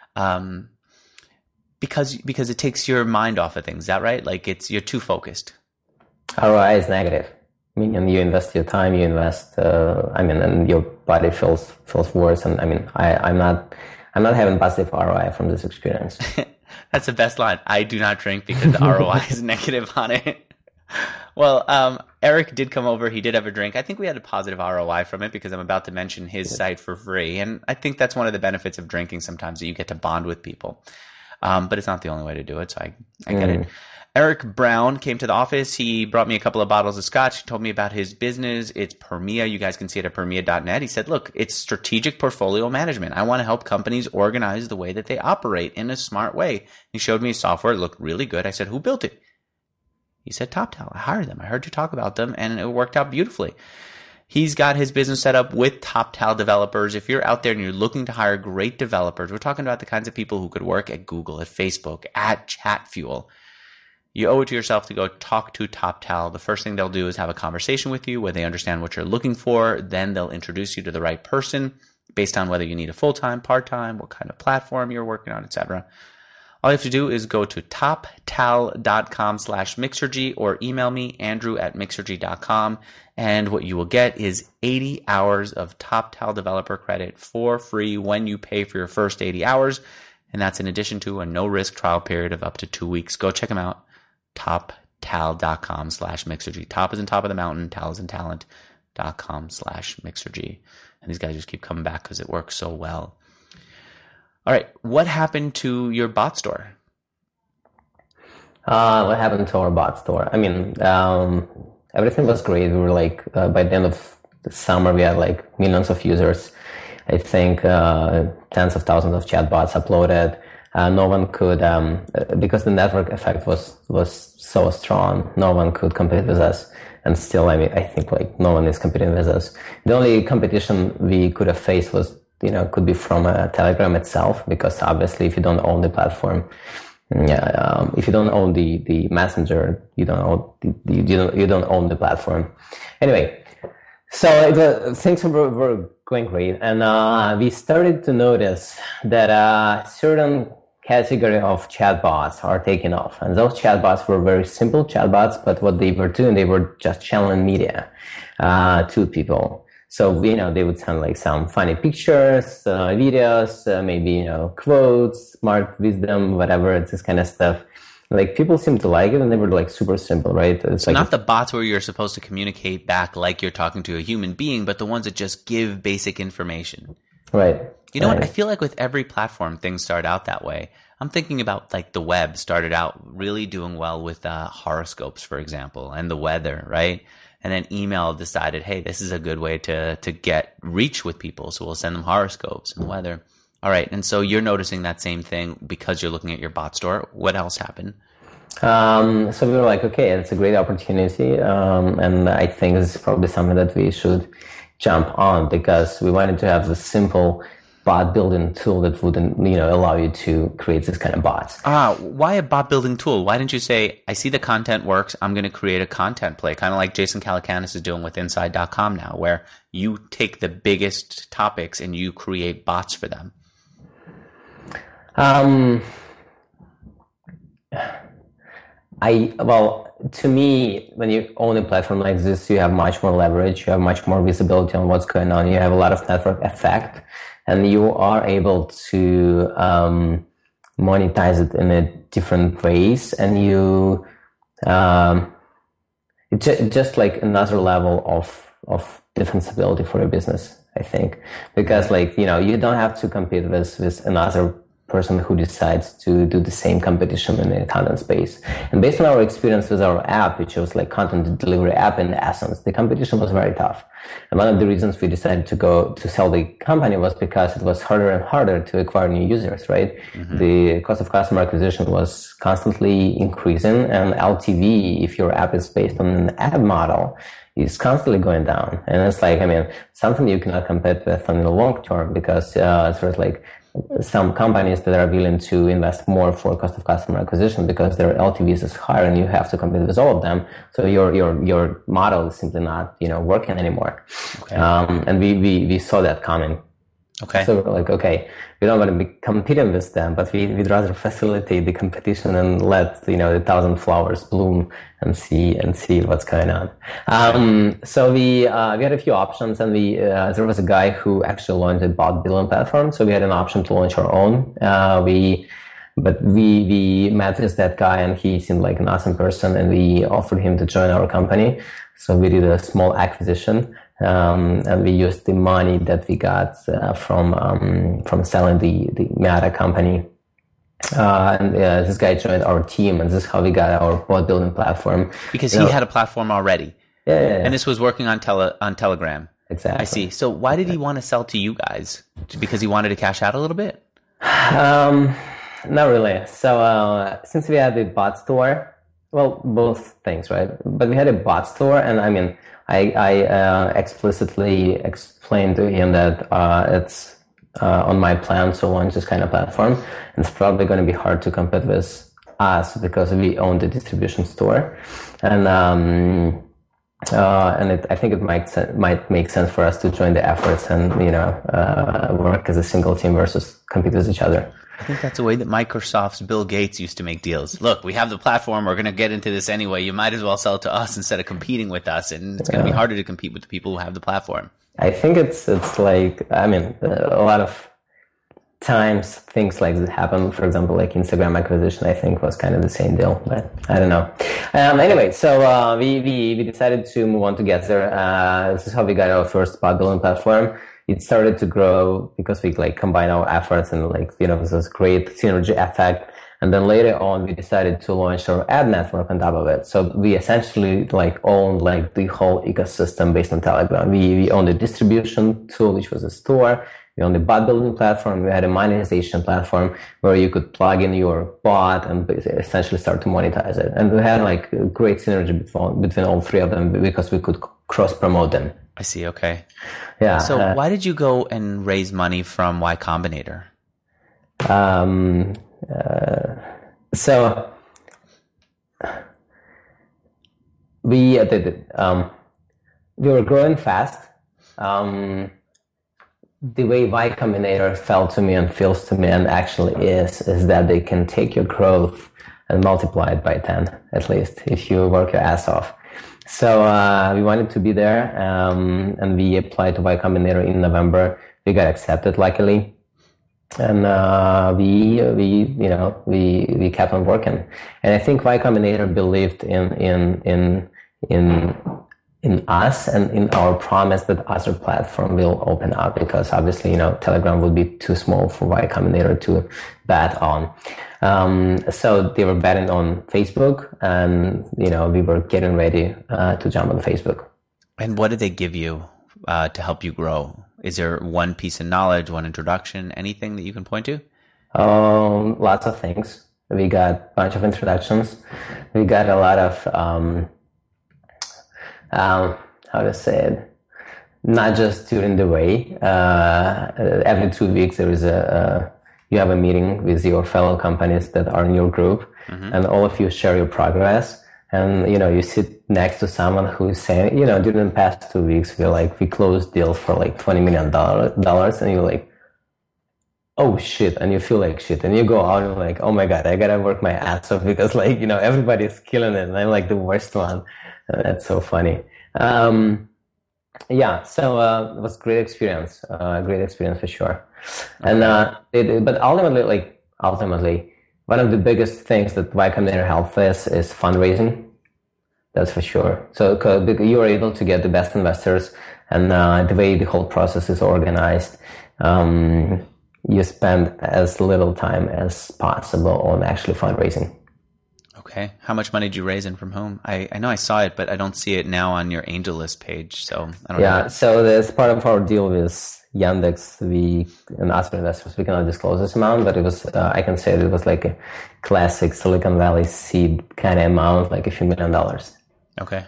Because it takes your mind off of things. Is that right? Like you're too focused. ROI is negative. I mean, and you invest your time, you invest, and your body feels worse. And I'm not having positive ROI from this experience. That's the best line. I do not drink because the ROI is negative on it. Well, Eric did come over. He did have a drink. I think we had a positive ROI from it because I'm about to mention his site for free. And I think that's one of the benefits of drinking sometimes, that you get to bond with people. But it's not the only way to do it. So I get it. Eric Brown came to the office. He brought me a couple of bottles of scotch. He told me about his business. It's Permia. You guys can see it at Permia.net. He said, look, it's strategic portfolio management. I want to help companies organize the way that they operate in a smart way. He showed me his software. It looked really good. I said, who built it? He said, TopTal. I hired them. I heard you talk about them, and it worked out beautifully. He's got his business set up with TopTal developers. If you're out there and you're looking to hire great developers, we're talking about the kinds of people who could work at Google, at Facebook, at Chatfuel. you owe it to yourself to go talk to TopTal. The first thing they'll do is have a conversation with you where they understand what you're looking for. Then they'll introduce you to the right person based on whether you need a full-time, part-time, what kind of platform you're working on, etc. All you have to do is go to toptal.com/Mixergy or email me, andrew@mixergy.com. And what you will get is 80 hours of TopTal developer credit for free when you pay for your first 80 hours. And that's in addition to a no-risk trial period of up to 2 weeks. Go check them out. toptal.com/Mixergy. Top is in top of the mountain. Tal is in talent.com/Mixergy. And these guys just keep coming back because it works so well. All right. What happened to your bot store? What happened to our bot store? I mean, everything was great. We were like, by the end of the summer, we had like millions of users. I think tens of thousands of chatbots uploaded. No one could, because the network effect was so strong, no one could compete with us. And still, I mean, I think like no one is competing with us. The only competition we could have faced was, could be from Telegram itself, because obviously if you don't own the platform, if you don't own the messenger, you don't own the platform. Anyway, so things were going great, and we started to notice that certain category of chatbots are taking off, and those chatbots were very simple chatbots, but what they were doing, they were just channeling media to people. So, they would send like some funny pictures, videos, maybe, quotes, smart wisdom, whatever. It's this kind of stuff. Like people seem to like it, and they were like super simple, right? It's so like not the bots where you're supposed to communicate back like you're talking to a human being, but the ones that just give basic information. Right. You know what? I feel like with every platform, things start out that way. I'm thinking about like the web started out really doing well with horoscopes, for example, and the weather, right? And then email decided, hey, this is a good way to get reach with people. So we'll send them horoscopes and weather. All right. And so you're noticing that same thing because you're looking at your bot store. What else happened? So we were like, okay, it's a great opportunity. And I think this is probably something that we should jump on, because we wanted to have a simple bot building tool that wouldn't, allow you to create this kind of bots. Why a bot building tool? Why didn't you say, I see the content works, I'm going to create a content play, kind of like Jason Calacanis is doing with Inside.com now, where you take the biggest topics and you create bots for them? To me, when you own a platform like this, you have much more leverage, you have much more visibility on what's going on, you have a lot of network effect, and you are able to monetize it in a different ways, and it's just like another level of defensibility for your business, I think, because you don't have to compete with another person who decides to do the same competition in the content space. And based on our experience with our app, which was like content delivery app in essence, the competition was very tough. And one of the reasons we decided to sell the company was because it was harder and harder to acquire new users, right? Mm-hmm. The cost of customer acquisition was constantly increasing, and LTV, if your app is based on an ad model, is constantly going down. And it's like, something you cannot compete with in the long term, because there's like some companies that are willing to invest more for cost of customer acquisition because their LTVs is higher, and you have to compete with all of them. So your model is simply not, working anymore. Okay. And we saw that coming. Okay. So we're like, okay, we don't want to be competing with them, but we'd rather facilitate the competition and let, the 1,000 flowers bloom and see what's going on. So we had a few options, and there was a guy who actually launched a bot building platform. So we had an option to launch our own. We met with that guy, and he seemed like an awesome person, and we offered him to join our company. So we did a small acquisition. And we used the money that we got from selling the Meta company. This guy joined our team, and this is how we got our bot building platform. Because he had a platform already. Yeah. And this was working on Telegram. Exactly. I see. So why did he want to sell to you guys? Because he wanted to cash out a little bit? Not really. So since we had the bot store, well, both things, right? But we had a bot store, and I explicitly explained to him that it's on my plan to launch this kind of platform. It's probably going to be hard to compete with us because we own the distribution store, and I think it might make sense for us to join the efforts and work as a single team versus compete with each other. I think that's the way that Microsoft's Bill Gates used to make deals. Look, we have the platform. We're going to get into this anyway. You might as well sell it to us instead of competing with us. And it's going to be harder to compete with the people who have the platform. I think it's like, I mean, a lot of times things like this happen. For example, like Instagram acquisition, I think was kind of the same deal, but I don't know. Anyway, so we decided to move on together. This is how we got our first bot building platform. It started to grow because we like combine our efforts and this was great synergy effect. And then later on, we decided to launch our ad network on top of it. So we essentially own the whole ecosystem based on Telegram. We own the distribution tool, which was a store. We own the bot building platform. We had a monetization platform where you could plug in your bot and essentially start to monetize it. And we had a great synergy between all three of them because we could cross promote them. I see. Okay. Yeah. So why did you go and raise money from Y Combinator? So we were growing fast. The way Y Combinator felt to me and feels to me and actually is that they can take your growth and multiply it by 10 at least if you work your ass off. So we wanted to be there, and we applied to Y Combinator in November. We got accepted, luckily, and we kept on working. And I think Y Combinator believed in us and in our promise that other platform will open up, because obviously Telegram would be too small for Y Combinator to bet on. So they were betting on Facebook, and we were getting ready to jump on Facebook. And what did they give you to help you grow? Is there one piece of knowledge, one introduction, anything that you can point to? Lots of things. We got a bunch of introductions. We got a lot of how to say it, not just during the way. Every 2 weeks there is you have a meeting with your fellow companies that are in your group, and all of you share your progress. And you sit next to someone who is saying, during the past 2 weeks we closed deals for $20 million, and you're like, oh shit, and you feel like shit, and you go out and like, oh my god, I gotta work my ass off because everybody's killing it, and I'm like the worst one. That's so funny. Yeah, so it was great experience for sure. Okay. And but ultimately, one of the biggest things that Y Combinator helps us is fundraising. That's for sure. So you are able to get the best investors, and the way the whole process is organized, you spend as little time as possible on actually fundraising. Okay. How much money did you raise and from whom? I know I saw it, but I don't see it now on your AngelList page. So I don't know. Yeah. So as part of our deal with Yandex, and other investors, we cannot disclose this amount, but it was, I can say it was like a classic Silicon Valley seed kind of amount, like a few $1 million. Okay.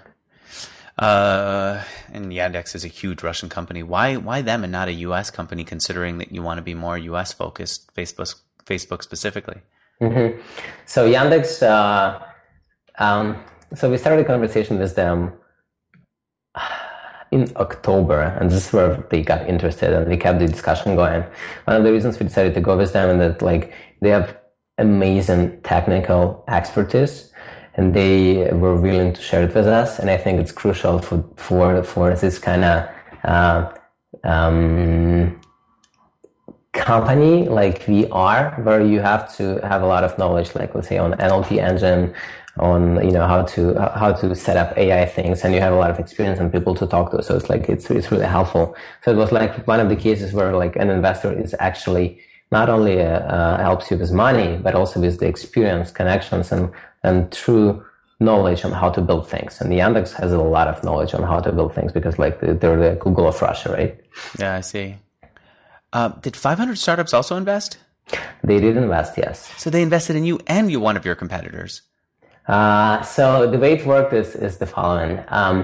And Yandex is a huge Russian company. Why them and not a U.S. company, considering that you want to be more U.S. focused, Facebook specifically? Mm-hmm. So Yandex, so we started a conversation with them in October, and this is where they got interested, and we kept the discussion going. One of the reasons we decided to go with them is that they have amazing technical expertise, and they were willing to share it with us. And I think it's crucial for this kind of company like we are, where you have to have a lot of knowledge, like let's say on NLP engine, on how to set up AI things, and you have a lot of experience and people to talk to. So it's really helpful. So it was one of the cases where an investor is actually not only helps you with money, but also with the experience, connections, and true knowledge on how to build things. And Yandex has a lot of knowledge on how to build things because they're the Google of Russia, right? Yeah, I see. Did 500 Startups also invest? They did invest, yes. So they invested in you and you, one of your competitors. So the way it worked is the following.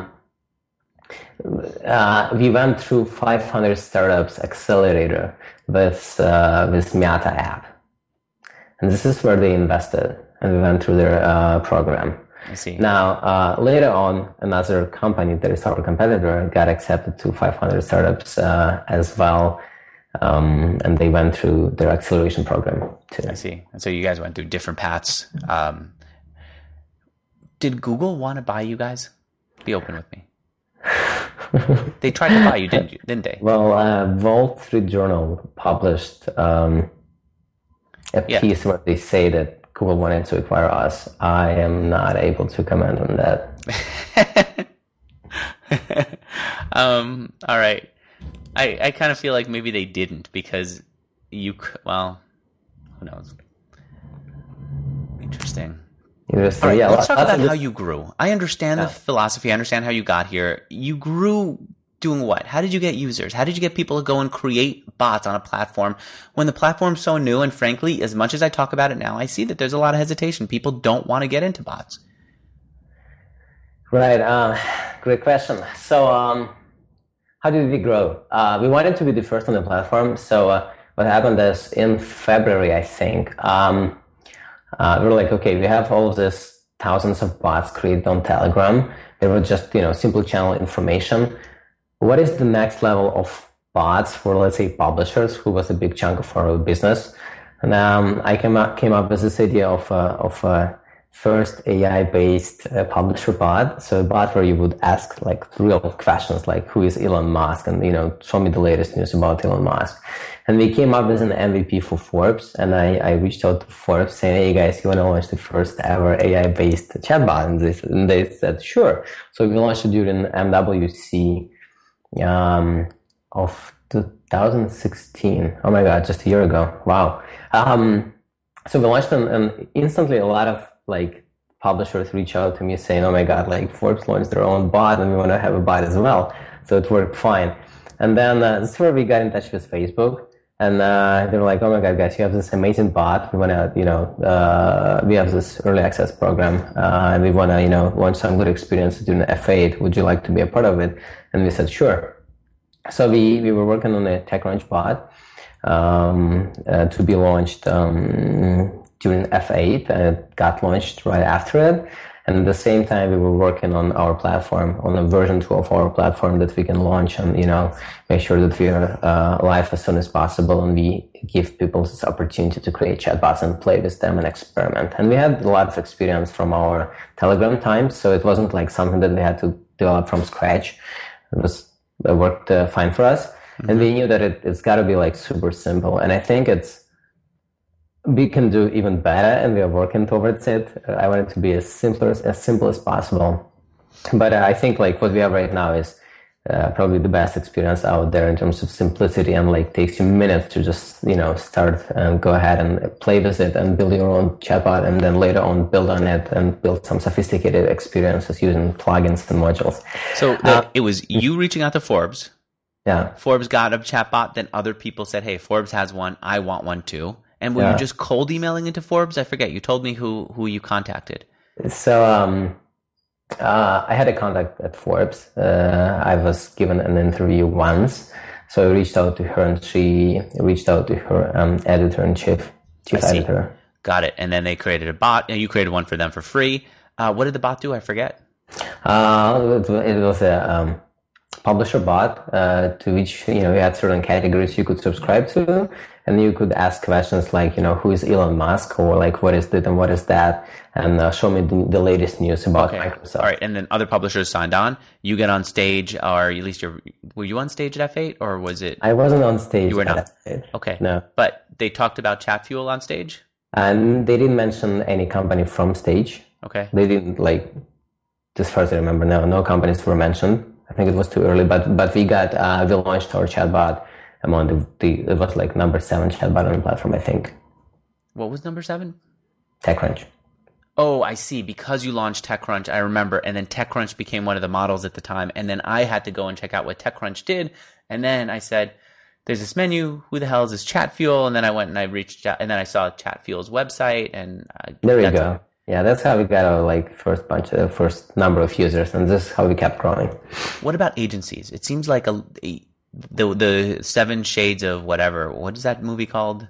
We went through 500 Startups accelerator with Meta app. And this is where they invested. and we went through their program. I see. Now, later on, another company that is our competitor got accepted to 500 startups as well, and they went through their acceleration program too. I see. And so you guys went through different paths. Did Google want to buy you guys? Be open with me. They tried to buy you, didn't they? Well, Wall Street Journal published a piece where they say that Google wanted to acquire us. I am not able to comment on that. All right. I kind of feel like maybe they didn't because who knows? Interesting. All right, yeah, let's talk about how you grew. I understand the philosophy. I understand how you got here. You grew doing what? How did you get users? How did you get people to go and create bots on a platform when the platform's so new? And frankly, as much as I talk about it now, I see that there's a lot of hesitation. People don't want to get into bots. Right. Great question. So how did we grow? We wanted to be the first on the platform. So what happened is in February, I think, we were like, okay, we have all of this thousands of bots created on Telegram. They were just, simple channel information. What is the next level of bots for, let's say, publishers, who was a big chunk of our business? And I came up with this idea of a first AI-based publisher bot. So a bot where you would ask like real questions like, who is Elon Musk? And, show me the latest news about Elon Musk. And we came up with an MVP for Forbes. And I reached out to Forbes saying, hey guys, you want to launch the first ever AI-based chatbot? And they said, sure. So we launched it during MWC of 2016. Oh my God, just a year ago. Wow. So we launched and instantly a lot of like publishers reach out to me saying, oh my God, like Forbes launched their own bot and we want to have a bot as well. So it worked fine. And then that's where we got in touch with Facebook. And they were like, oh my God, guys, you have this amazing bot. We want to, we have this early access program. And we want to, launch some good experience during F8. Would you like to be a part of it? And we said, sure. So we were working on a TechCrunch bot to be launched during F8, and it got launched right after it. And at the same time, we were working on our platform, on a version 2 of our platform that we can launch and, make sure that we are live as soon as possible. And we give people this opportunity to create chatbots and play with them and experiment. And we had a lot of experience from our Telegram times. So it wasn't like something that we had to develop from scratch. It worked fine for us. Mm-hmm. And we knew that it's got to be like super simple. And I think we can do even better, and we are working towards it. I want it to be as simple as possible. But I think like what we have right now is probably the best experience out there in terms of simplicity, and like takes you minutes to just start and go ahead and play with it and build your own chatbot, and then later on build on it and build some sophisticated experiences using plugins and modules. So it was you reaching out to Forbes. Yeah. Forbes got a chatbot. Then other people said, "Hey, Forbes has one. I want one too." And were you just cold emailing into Forbes? I forget. You told me who you contacted. So I had a contact at Forbes. I was given an interview once. So I reached out to her, and she reached out to her editor-in-chief, chief editor. Got it. And then they created a bot. And you created one for them for free. What did the bot do? I forget. It was a publisher bot to which we had certain categories you could subscribe to, and you could ask questions like who is Elon Musk, or like what is it and what is that, and show me the latest news about Microsoft. All right, and then other publishers signed on. You get on stage, or at least were you on stage at F8, or was it? I wasn't on stage. You were not. F8. Okay, no. But they talked about Chatfuel on stage. And they didn't mention any company from stage. Okay. They didn't as far as I remember, no companies were mentioned. I think it was too early, but we launched our chatbot among it was like number 7 chatbot on the platform, I think. What was number 7? TechCrunch. Oh, I see. Because you launched TechCrunch, I remember, and then TechCrunch became one of the models at the time, and then I had to go and check out what TechCrunch did, and then I said, there's this menu, who the hell is this Chatfuel? And then I went and I reached out, and then I saw Chatfuel's website, and there we go. Yeah, that's how we got our first number of users, and this is how we kept growing. What about agencies? It seems like the 7 Shades of whatever. What is that movie called?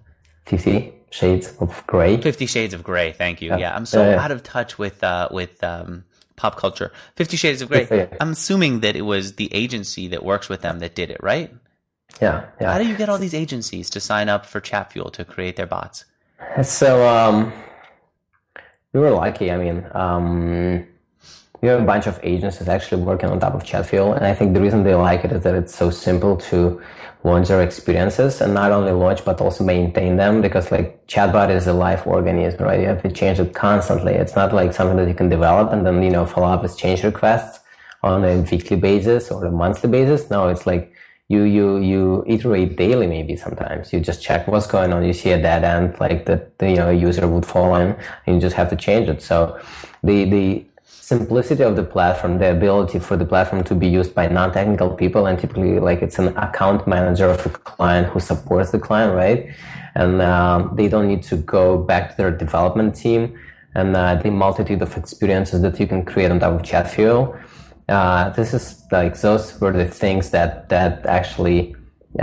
50 Shades of Grey. 50 Shades of Grey. Thank you. Yeah, I'm so out of touch with pop culture. 50 Shades of Grey. Yeah. I'm assuming that it was the agency that works with them that did it, right? Yeah. How do you get all these agencies to sign up for Chatfuel to create their bots? So we were lucky. I mean, we have a bunch of agencies actually working on top of Chatfuel, and I think the reason they like it is that it's so simple to launch their experiences, and not only launch but also maintain them, because like chatbot is a live organism, right? You have to change it constantly. It's not like something that you can develop and then follow up with change requests on a weekly basis or a monthly basis. No, it's like you iterate daily. Maybe sometimes you just check what's going on. You see a dead end like that a user would fall in, and you just have to change it. So the simplicity of the platform, the ability for the platform to be used by non-technical people, and typically like it's an account manager of a client who supports the client, right? And they don't need to go back to their development team, and the multitude of experiences that you can create on top of Chatfuel. This is like, those were the things that actually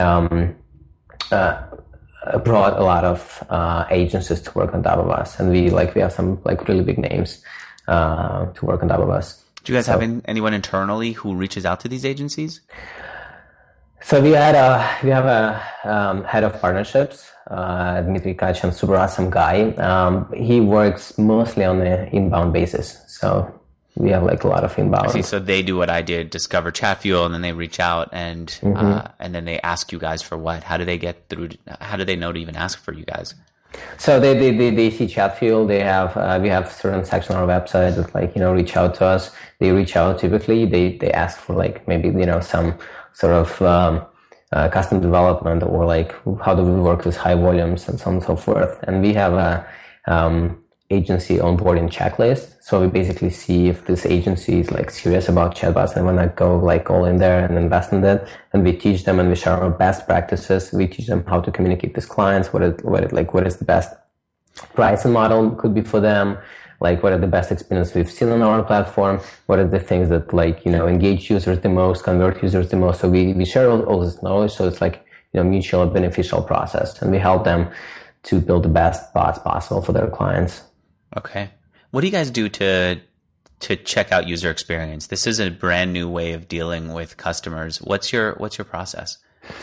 brought a lot of agencies to work on top of us, and we have some like really big names to work on top of us. Do you guys have anyone internally who reaches out to these agencies? So we have a head of partnerships, Dmitry Kachin, super awesome guy. He works mostly on an inbound basis. So we have like a lot of inbound. I see. So they do what I did, discover Chatfuel, and then they reach out and then they ask you guys for what? How do they get through? How do they know to even ask for you guys? So they see Chatfuel. They have we have certain section on our website that reach out to us. They reach out typically. They ask for like maybe some sort of custom development, or like how do we work with high volumes and so on and so forth. And we have a agency onboarding checklist. So we basically see if this agency is like serious about chatbots and want to go like all in there and invest in it. And we teach them and we share our best practices. We teach them how to communicate with clients, what is the best pricing model could be for them, like what are the best experiences we've seen on our platform, what are the things that engage users the most, convert users the most. So we share all this knowledge. So it's like mutual beneficial process, and we help them to build the best bots possible for their clients. Okay. What do you guys do to check out user experience? This is a brand new way of dealing with customers. What's your process?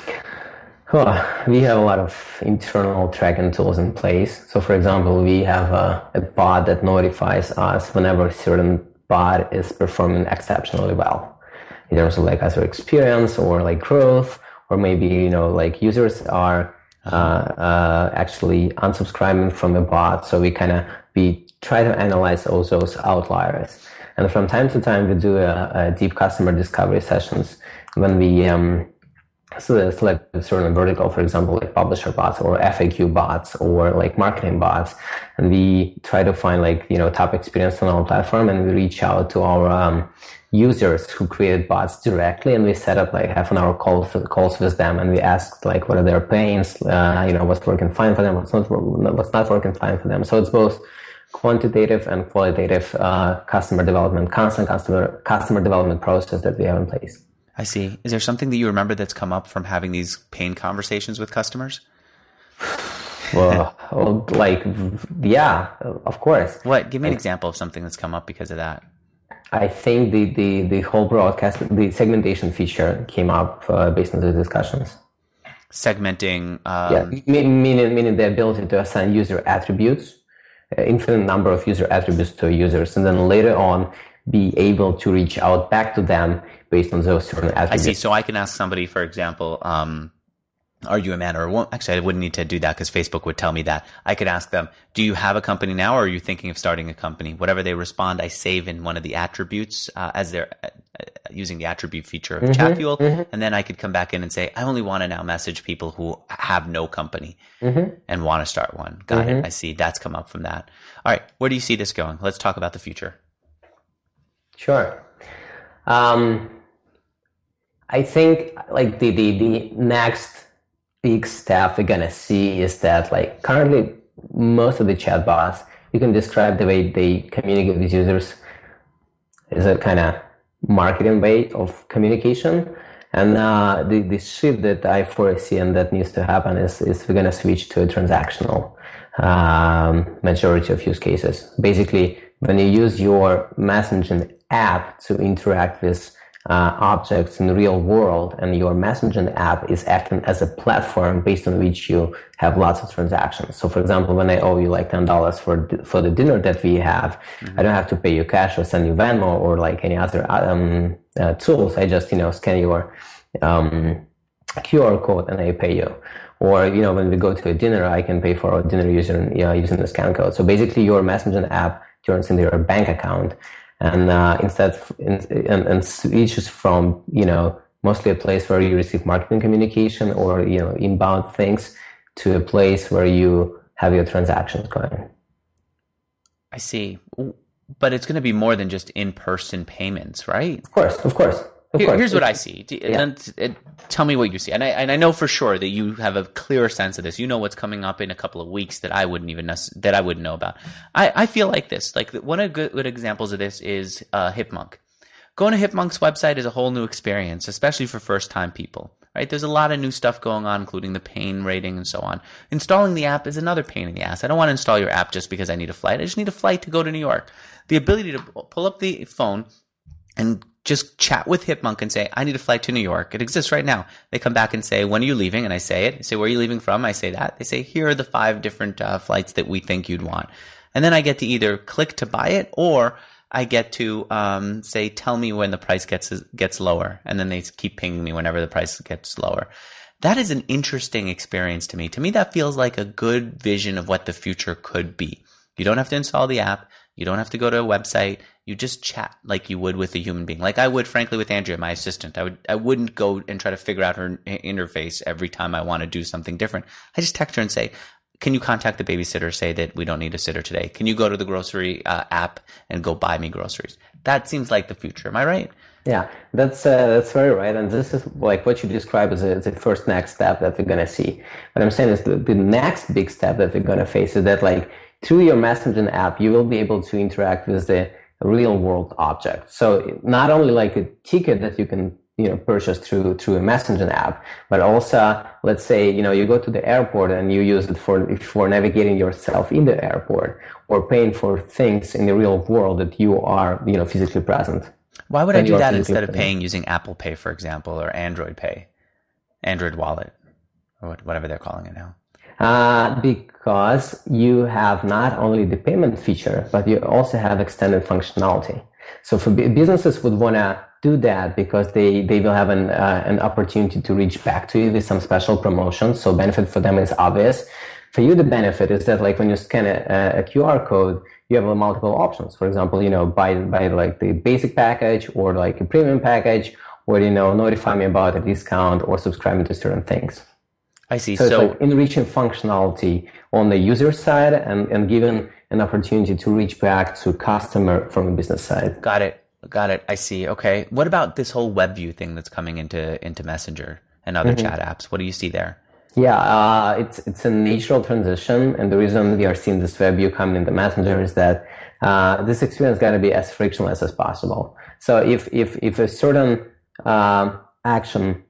We have a lot of internal tracking tools in place. So for example, we have a bot that notifies us whenever a certain bot is performing exceptionally well in terms of like user experience or like growth, or maybe, users are actually unsubscribing from a bot. So we try to analyze all those outliers. And from time to time, we do a deep customer discovery sessions when we select a certain vertical, for example, like publisher bots or FAQ bots or like marketing bots. And we try to find top experience on our platform, and we reach out to our users who created bots directly, and we set up like half an hour calls with them, and we ask like what are their pains, what's working fine for them, what's not working fine for them. So it's both quantitative and qualitative customer development, constant customer development process that we have in place. I see. Is there something that you remember that's come up from having these pain conversations with customers? Well, yeah, of course. What? Give me an example of something that's come up because of that. I think the whole broadcast, the segmentation feature came up based on the discussions. Segmenting. Meaning the ability to assign user attributes, infinite number of user attributes to users, and then later on be able to reach out back to them based on those certain attributes. I see. So I can ask somebody, for example, are you a man or a woman? Actually, I wouldn't need to do that because Facebook would tell me that. I could ask them, do you have a company now, or are you thinking of starting a company? Whatever they respond, I save in one of the attributes as they're using the attribute feature of Chatfuel. And then I could come back in and say, I only want to now message people who have no company and want to start one. Got it. I see. That's come up from that. All right. Where do you see this going? Let's talk about the future. Sure. I think like the next big step we're gonna see is that like currently most of the chatbots, you can describe the way they communicate with users is a kind of marketing way of communication, And the shift that I foresee and that needs to happen is we're going to switch to a transactional majority of use cases. Basically, when you use your messaging app to interact with objects in the real world, and your messaging app is acting as a platform based on which you have lots of transactions. So for example, when I owe you like $10 for the dinner that we have, I don't have to pay you cash or send you Venmo or like any other tools. I just, scan your QR code and I pay you. Or, when we go to a dinner, I can pay for a dinner using the scan code. So basically your messaging app turns into your bank account. And and switches from mostly a place where you receive marketing communication or inbound things to a place where you have your transactions going. I see, but it's going to be more than just in-person payments, right? Of course. Here's what I see. Tell me what you see. And I know for sure that you have a clearer sense of this. You know what's coming up in a couple of weeks that I wouldn't know about. I feel like this. Like one of the good examples of this is Hipmunk. Going to Hipmunk's website is a whole new experience, especially for first-time people. Right? There's a lot of new stuff going on, including the pain rating and so on. Installing the app is another pain in the ass. I don't want to install your app just because I need a flight. I just need a flight to go to New York. The ability to pull up the phone and just chat with Hipmunk and say, I need a flight to New York. It exists right now. They come back and say, when are you leaving? And I say it. I say, where are you leaving from? I say that. They say, here are the 5 different flights that we think you'd want. And then I get to either click to buy it, or I get to say, tell me when the price gets lower. And then they keep pinging me whenever the price gets lower. That is an interesting experience to me. To me, that feels like a good vision of what the future could be. You don't have to install the app. You don't have to go to a website. You just chat like you would with a human being. Like I would, frankly, with Andrea, my assistant. I wouldn't go and try to figure out her interface every time I want to do something different. I just text her and say, can you contact the babysitter, say that we don't need a sitter today? Can you go to the grocery app and go buy me groceries? That seems like the future. Am I right? Yeah, that's very right. And this is like what you describe as the first next step that we're going to see. What I'm saying is the next big step that we're going to face is that like through your messaging app, you will be able to interact with the real world object. So not only like a ticket that you can purchase through a messaging app, but also let's say you go to the airport and you use it for navigating yourself in the airport or paying for things in the real world that you are physically present. Why would I do that instead of paying using Apple Pay, for example, or Android Pay, Android Wallet, or whatever they're calling it now? Because you have not only the payment feature, but you also have extended functionality. So for businesses would want to do that because they will have an opportunity to reach back to you with some special promotions. So benefit for them is obvious. For you, the benefit is that like when you scan a QR code, you have multiple options. For example, buy like the basic package or like a premium package, or notify me about a discount or subscribe me to certain things. I see. So it's like enriching functionality on the user side and giving an opportunity to reach back to customer from the business side. Got it. I see. Okay. What about this whole web view thing that's coming into Messenger and other chat apps? What do you see there? Yeah, it's a natural transition, and the reason we are seeing this web view coming into Messenger is that this experience is going to be as frictionless as possible. So if a certain action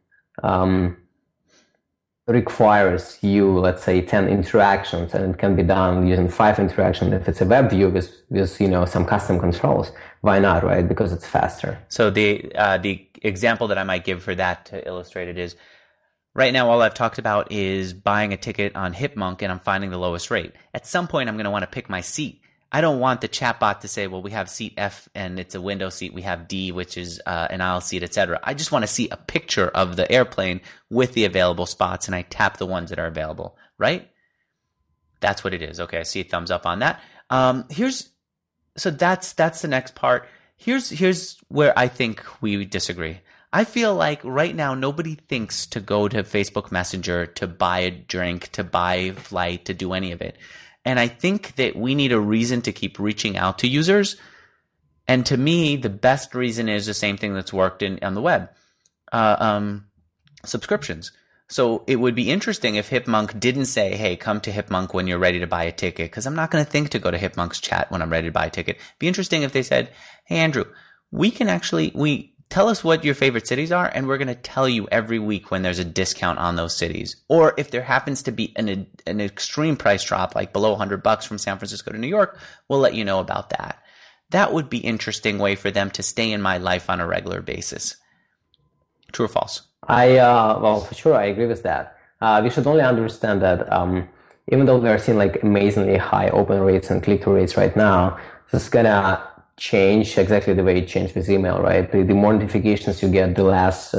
requires you, let's say, 10 interactions, and it can be done using 5 interactions. If it's a web view with some custom controls, why not, right? Because it's faster. So the example that I might give for that to illustrate it is, right now all I've talked about is buying a ticket on Hipmunk and I'm finding the lowest rate. At some point I'm going to want to pick my seat. I don't want the chatbot to say, well, we have seat F and it's a window seat. We have D, which is an aisle seat, etc. I just want to see a picture of the airplane with the available spots, and I tap the ones that are available, right? That's what it is. Okay, I see a thumbs up on that. So that's the next part. Here's where I think we disagree. I feel like right now nobody thinks to go to Facebook Messenger to buy a drink, to buy a flight, to do any of it. And I think that we need a reason to keep reaching out to users. And to me, the best reason is the same thing that's worked on the web. Subscriptions. So it would be interesting if Hipmunk didn't say, hey, come to Hipmunk when you're ready to buy a ticket, because I'm not going to think to go to Hipmunk's chat when I'm ready to buy a ticket. It'd be interesting if they said, hey, Andrew, we tell us what your favorite cities are, and we're going to tell you every week when there's a discount on those cities. Or if there happens to be an extreme price drop, like below $100 from San Francisco to New York, we'll let you know about that. That would be an interesting way for them to stay in my life on a regular basis. True or false? Well, for sure, I agree with that. We should only understand that even though we are seeing like amazingly high open rates and click-through rates right now, this is gonna change exactly the way it changed with email, right? The more notifications you get, the less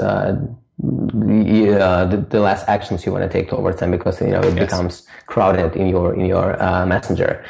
the less actions you want to take towards them, because it becomes crowded in your messenger.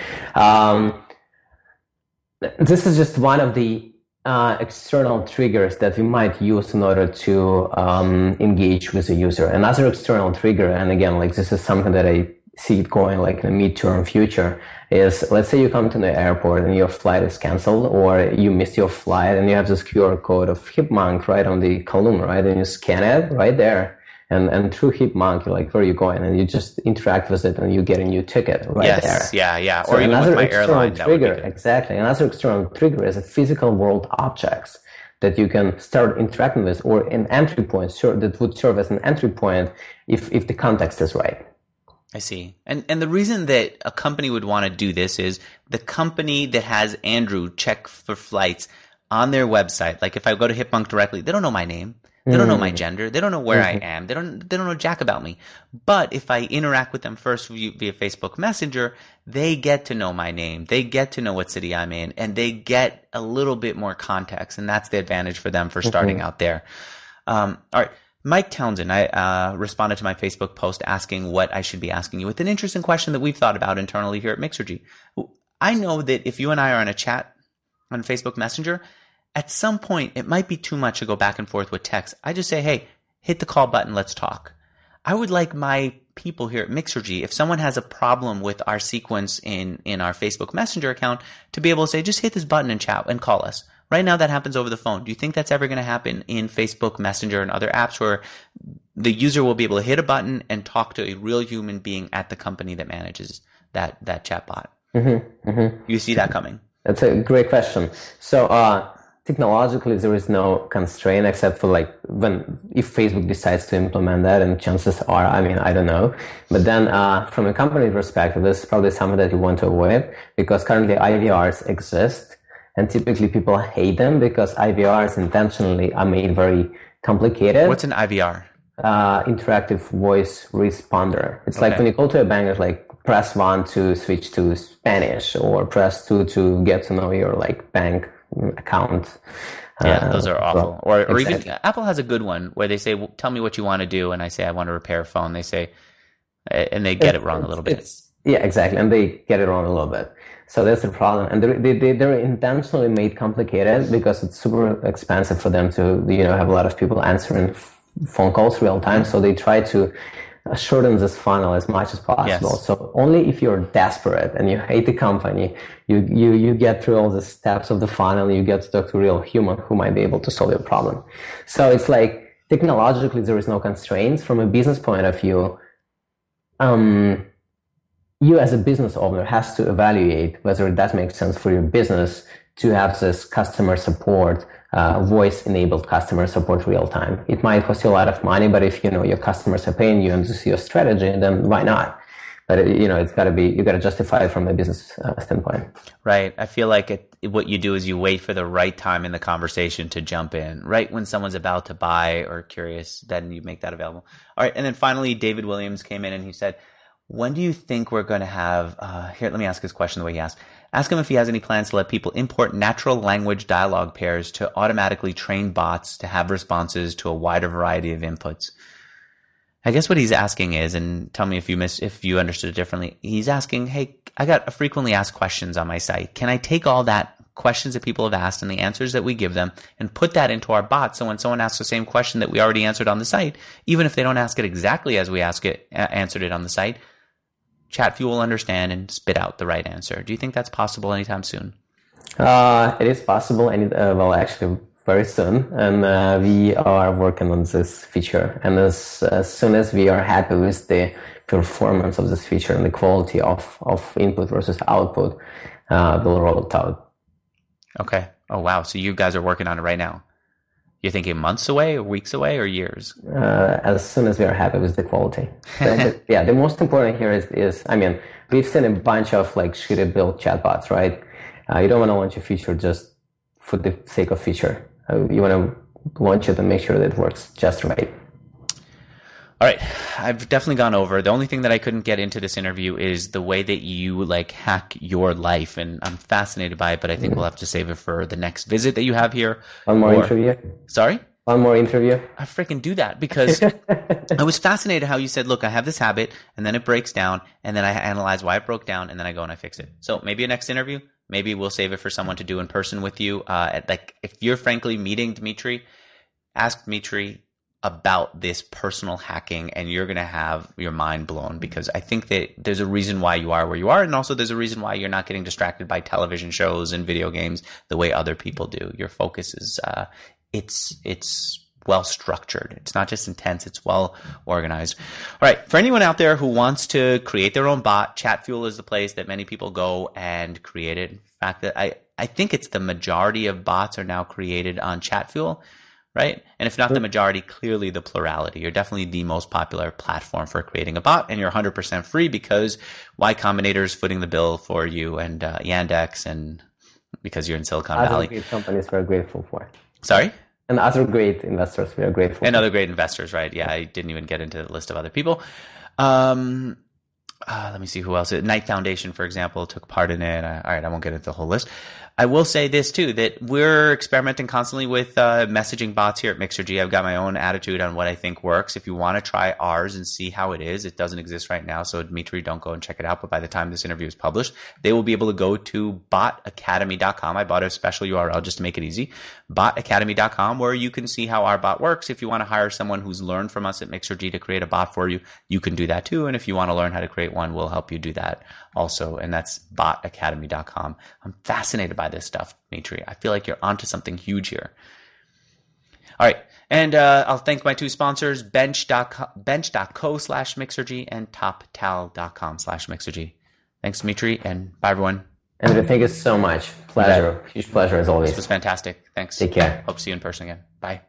This is just one of the external triggers that we might use in order to engage with the user. Another external trigger, and again, like this is something that I see it going like in the midterm future, is let's say you come to the airport and your flight is canceled, or you missed your flight and you have this QR code of Hipmunk right on the column, right? And you scan it right there. And through Hipmunk, you're like, where are you going? And you just interact with it and you get a new ticket right there. Yeah. So or even with my airline, that would be good. Exactly. Another external trigger is a physical world objects that you can start interacting with, or an entry point that would serve as an entry point if the context is right. I see. And the reason that a company would want to do this is the company that has Andrew check for flights on their website. Like if I go to Hipmunk directly, they don't know my name. They don't know my gender. They don't know where I am. They don't know jack about me. But if I interact with them first via Facebook Messenger, they get to know my name. They get to know what city I'm in, and they get a little bit more context. And that's the advantage for them for starting out there. All right. Mike Townsend, I responded to my Facebook post asking what I should be asking you with an interesting question that we've thought about internally here at Mixergy. I know that if you and I are in a chat on Facebook Messenger, at some point it might be too much to go back and forth with text. I just say, hey, hit the call button, let's talk. I would like my people here at Mixergy, if someone has a problem with our sequence in our Facebook Messenger account, to be able to say, just hit this button and chat and call us. Right now that happens over the phone. Do you think that's ever going to happen in Facebook Messenger and other apps where the user will be able to hit a button and talk to a real human being at the company that manages that chatbot? You see that coming? That's a great question. So technologically, there is no constraint except for if Facebook decides to implement that, and chances are, I don't know. But then from a company perspective, this is probably something that you want to avoid, because currently IVRs exist. And typically people hate them because IVRs intentionally are made very complicated. What's an IVR? Interactive voice responder. It's like when you call to a bank, it's like press 1 to switch to Spanish, or press 2 to get to know your bank account. Yeah, those are awful. Or exactly. Even Apple has a good one where they say, well, tell me what you want to do. And I say, I want to repair a phone. They say, and they get it wrong a little bit. Yeah, exactly. And they get it wrong a little bit. So that's the problem. And they're intentionally made complicated because it's super expensive for them to, have a lot of people answering phone calls real time. So they try to shorten this funnel as much as possible. Yes. So only if you're desperate and you hate the company, you get through all the steps of the funnel, you get to talk to a real human who might be able to solve your problem. So it's like technologically there is no constraints. From a business point of view, you as a business owner has to evaluate whether it does make sense for your business to have this customer support, voice-enabled customer support real time. It might cost you a lot of money, but if your customers are paying you and this is your strategy, then why not? But it's got to be, you got to justify it from a business standpoint. Right. I feel like what you do is you wait for the right time in the conversation to jump in. Right when someone's about to buy or curious, then you make that available. All right. And then finally, David Williams came in and he said, when do you think we're going to have, here, let me ask his question the way he asked. Ask him if he has any plans to let people import natural language dialogue pairs to automatically train bots to have responses to a wider variety of inputs. I guess what he's asking is, and tell me if you understood it differently. He's asking, hey, I got frequently asked questions on my site. Can I take all that questions that people have asked and the answers that we give them and put that into our bot? So when someone asks the same question that we already answered on the site, even if they don't ask it exactly as we answered it on the site, ChatFuel will understand and spit out the right answer. Do you think that's possible anytime soon? It is possible, and actually very soon. And we are working on this feature. And as soon as we are happy with the performance of this feature and the quality of input versus output, we'll roll it out. Okay. Oh, wow. So you guys are working on it right now. You're thinking months away or weeks away or years? As soon as we are happy with the quality. Yeah, the most important here is, I mean, we've seen a bunch of like shitty built chatbots, right? You don't want to launch a feature just for the sake of feature. You want to launch it and make sure that it works just right. All right. I've definitely gone over. The only thing that I couldn't get into this interview is the way that you like hack your life. And I'm fascinated by it, but I think we'll have to save it for the next visit that you have here. One more interview. Sorry? One more interview. I freaking do that because I was fascinated how you said, look, I have this habit and then it breaks down and then I analyze why it broke down and then I go and I fix it. So maybe a next interview, maybe we'll save it for someone to do in person with you. Like if you're frankly meeting Dmitry, ask Dmitry about this personal hacking and you're going to have your mind blown, because I think that there's a reason why you are where you are. And also there's a reason why you're not getting distracted by television shows and video games the way other people do. Your focus is, it's well structured. It's not just intense, it's well organized. All right. For anyone out there who wants to create their own bot, Chatfuel is the place that many people go and create it. In fact, that I think it's the majority of bots are now created on Chatfuel. Right? And if not the majority, clearly the plurality. You're definitely the most popular platform for creating a bot, and you're 100% free because Y Combinator is footing the bill for you, and Yandex, and because you're in Silicon Valley. Other great companies we're grateful for. Sorry? And other great investors we are grateful for. And other great investors, right? Yeah, I didn't even get into the list of other people. Let me see who else. Knight Foundation, for example, took part in it. All right, I won't get into the whole list. I will say this too, that we're experimenting constantly with messaging bots here at Mixergy. I've got my own attitude on what I think works. If you want to try ours and see how it is, it doesn't exist right now. So Dmitry, don't go and check it out. But by the time this interview is published, they will be able to go to botacademy.com. I bought a special URL just to make it easy. Botacademy.com, where you can see how our bot works. If you want to hire someone who's learned from us at Mixergy to create a bot for you, you can do that too. And if you want to learn how to create one, we'll help you do that also. And that's botacademy.com. I'm fascinated by this stuff, Dmitry. I feel like you're onto something huge here. All right. And I'll thank my two sponsors, bench.co/Mixergy and toptal.com/Mixergy. Thanks, Dmitry, and bye, everyone. Andrew, thank you so much. Pleasure. Huge pleasure as always. This was fantastic. Thanks. Take care. Hope to see you in person again. Bye.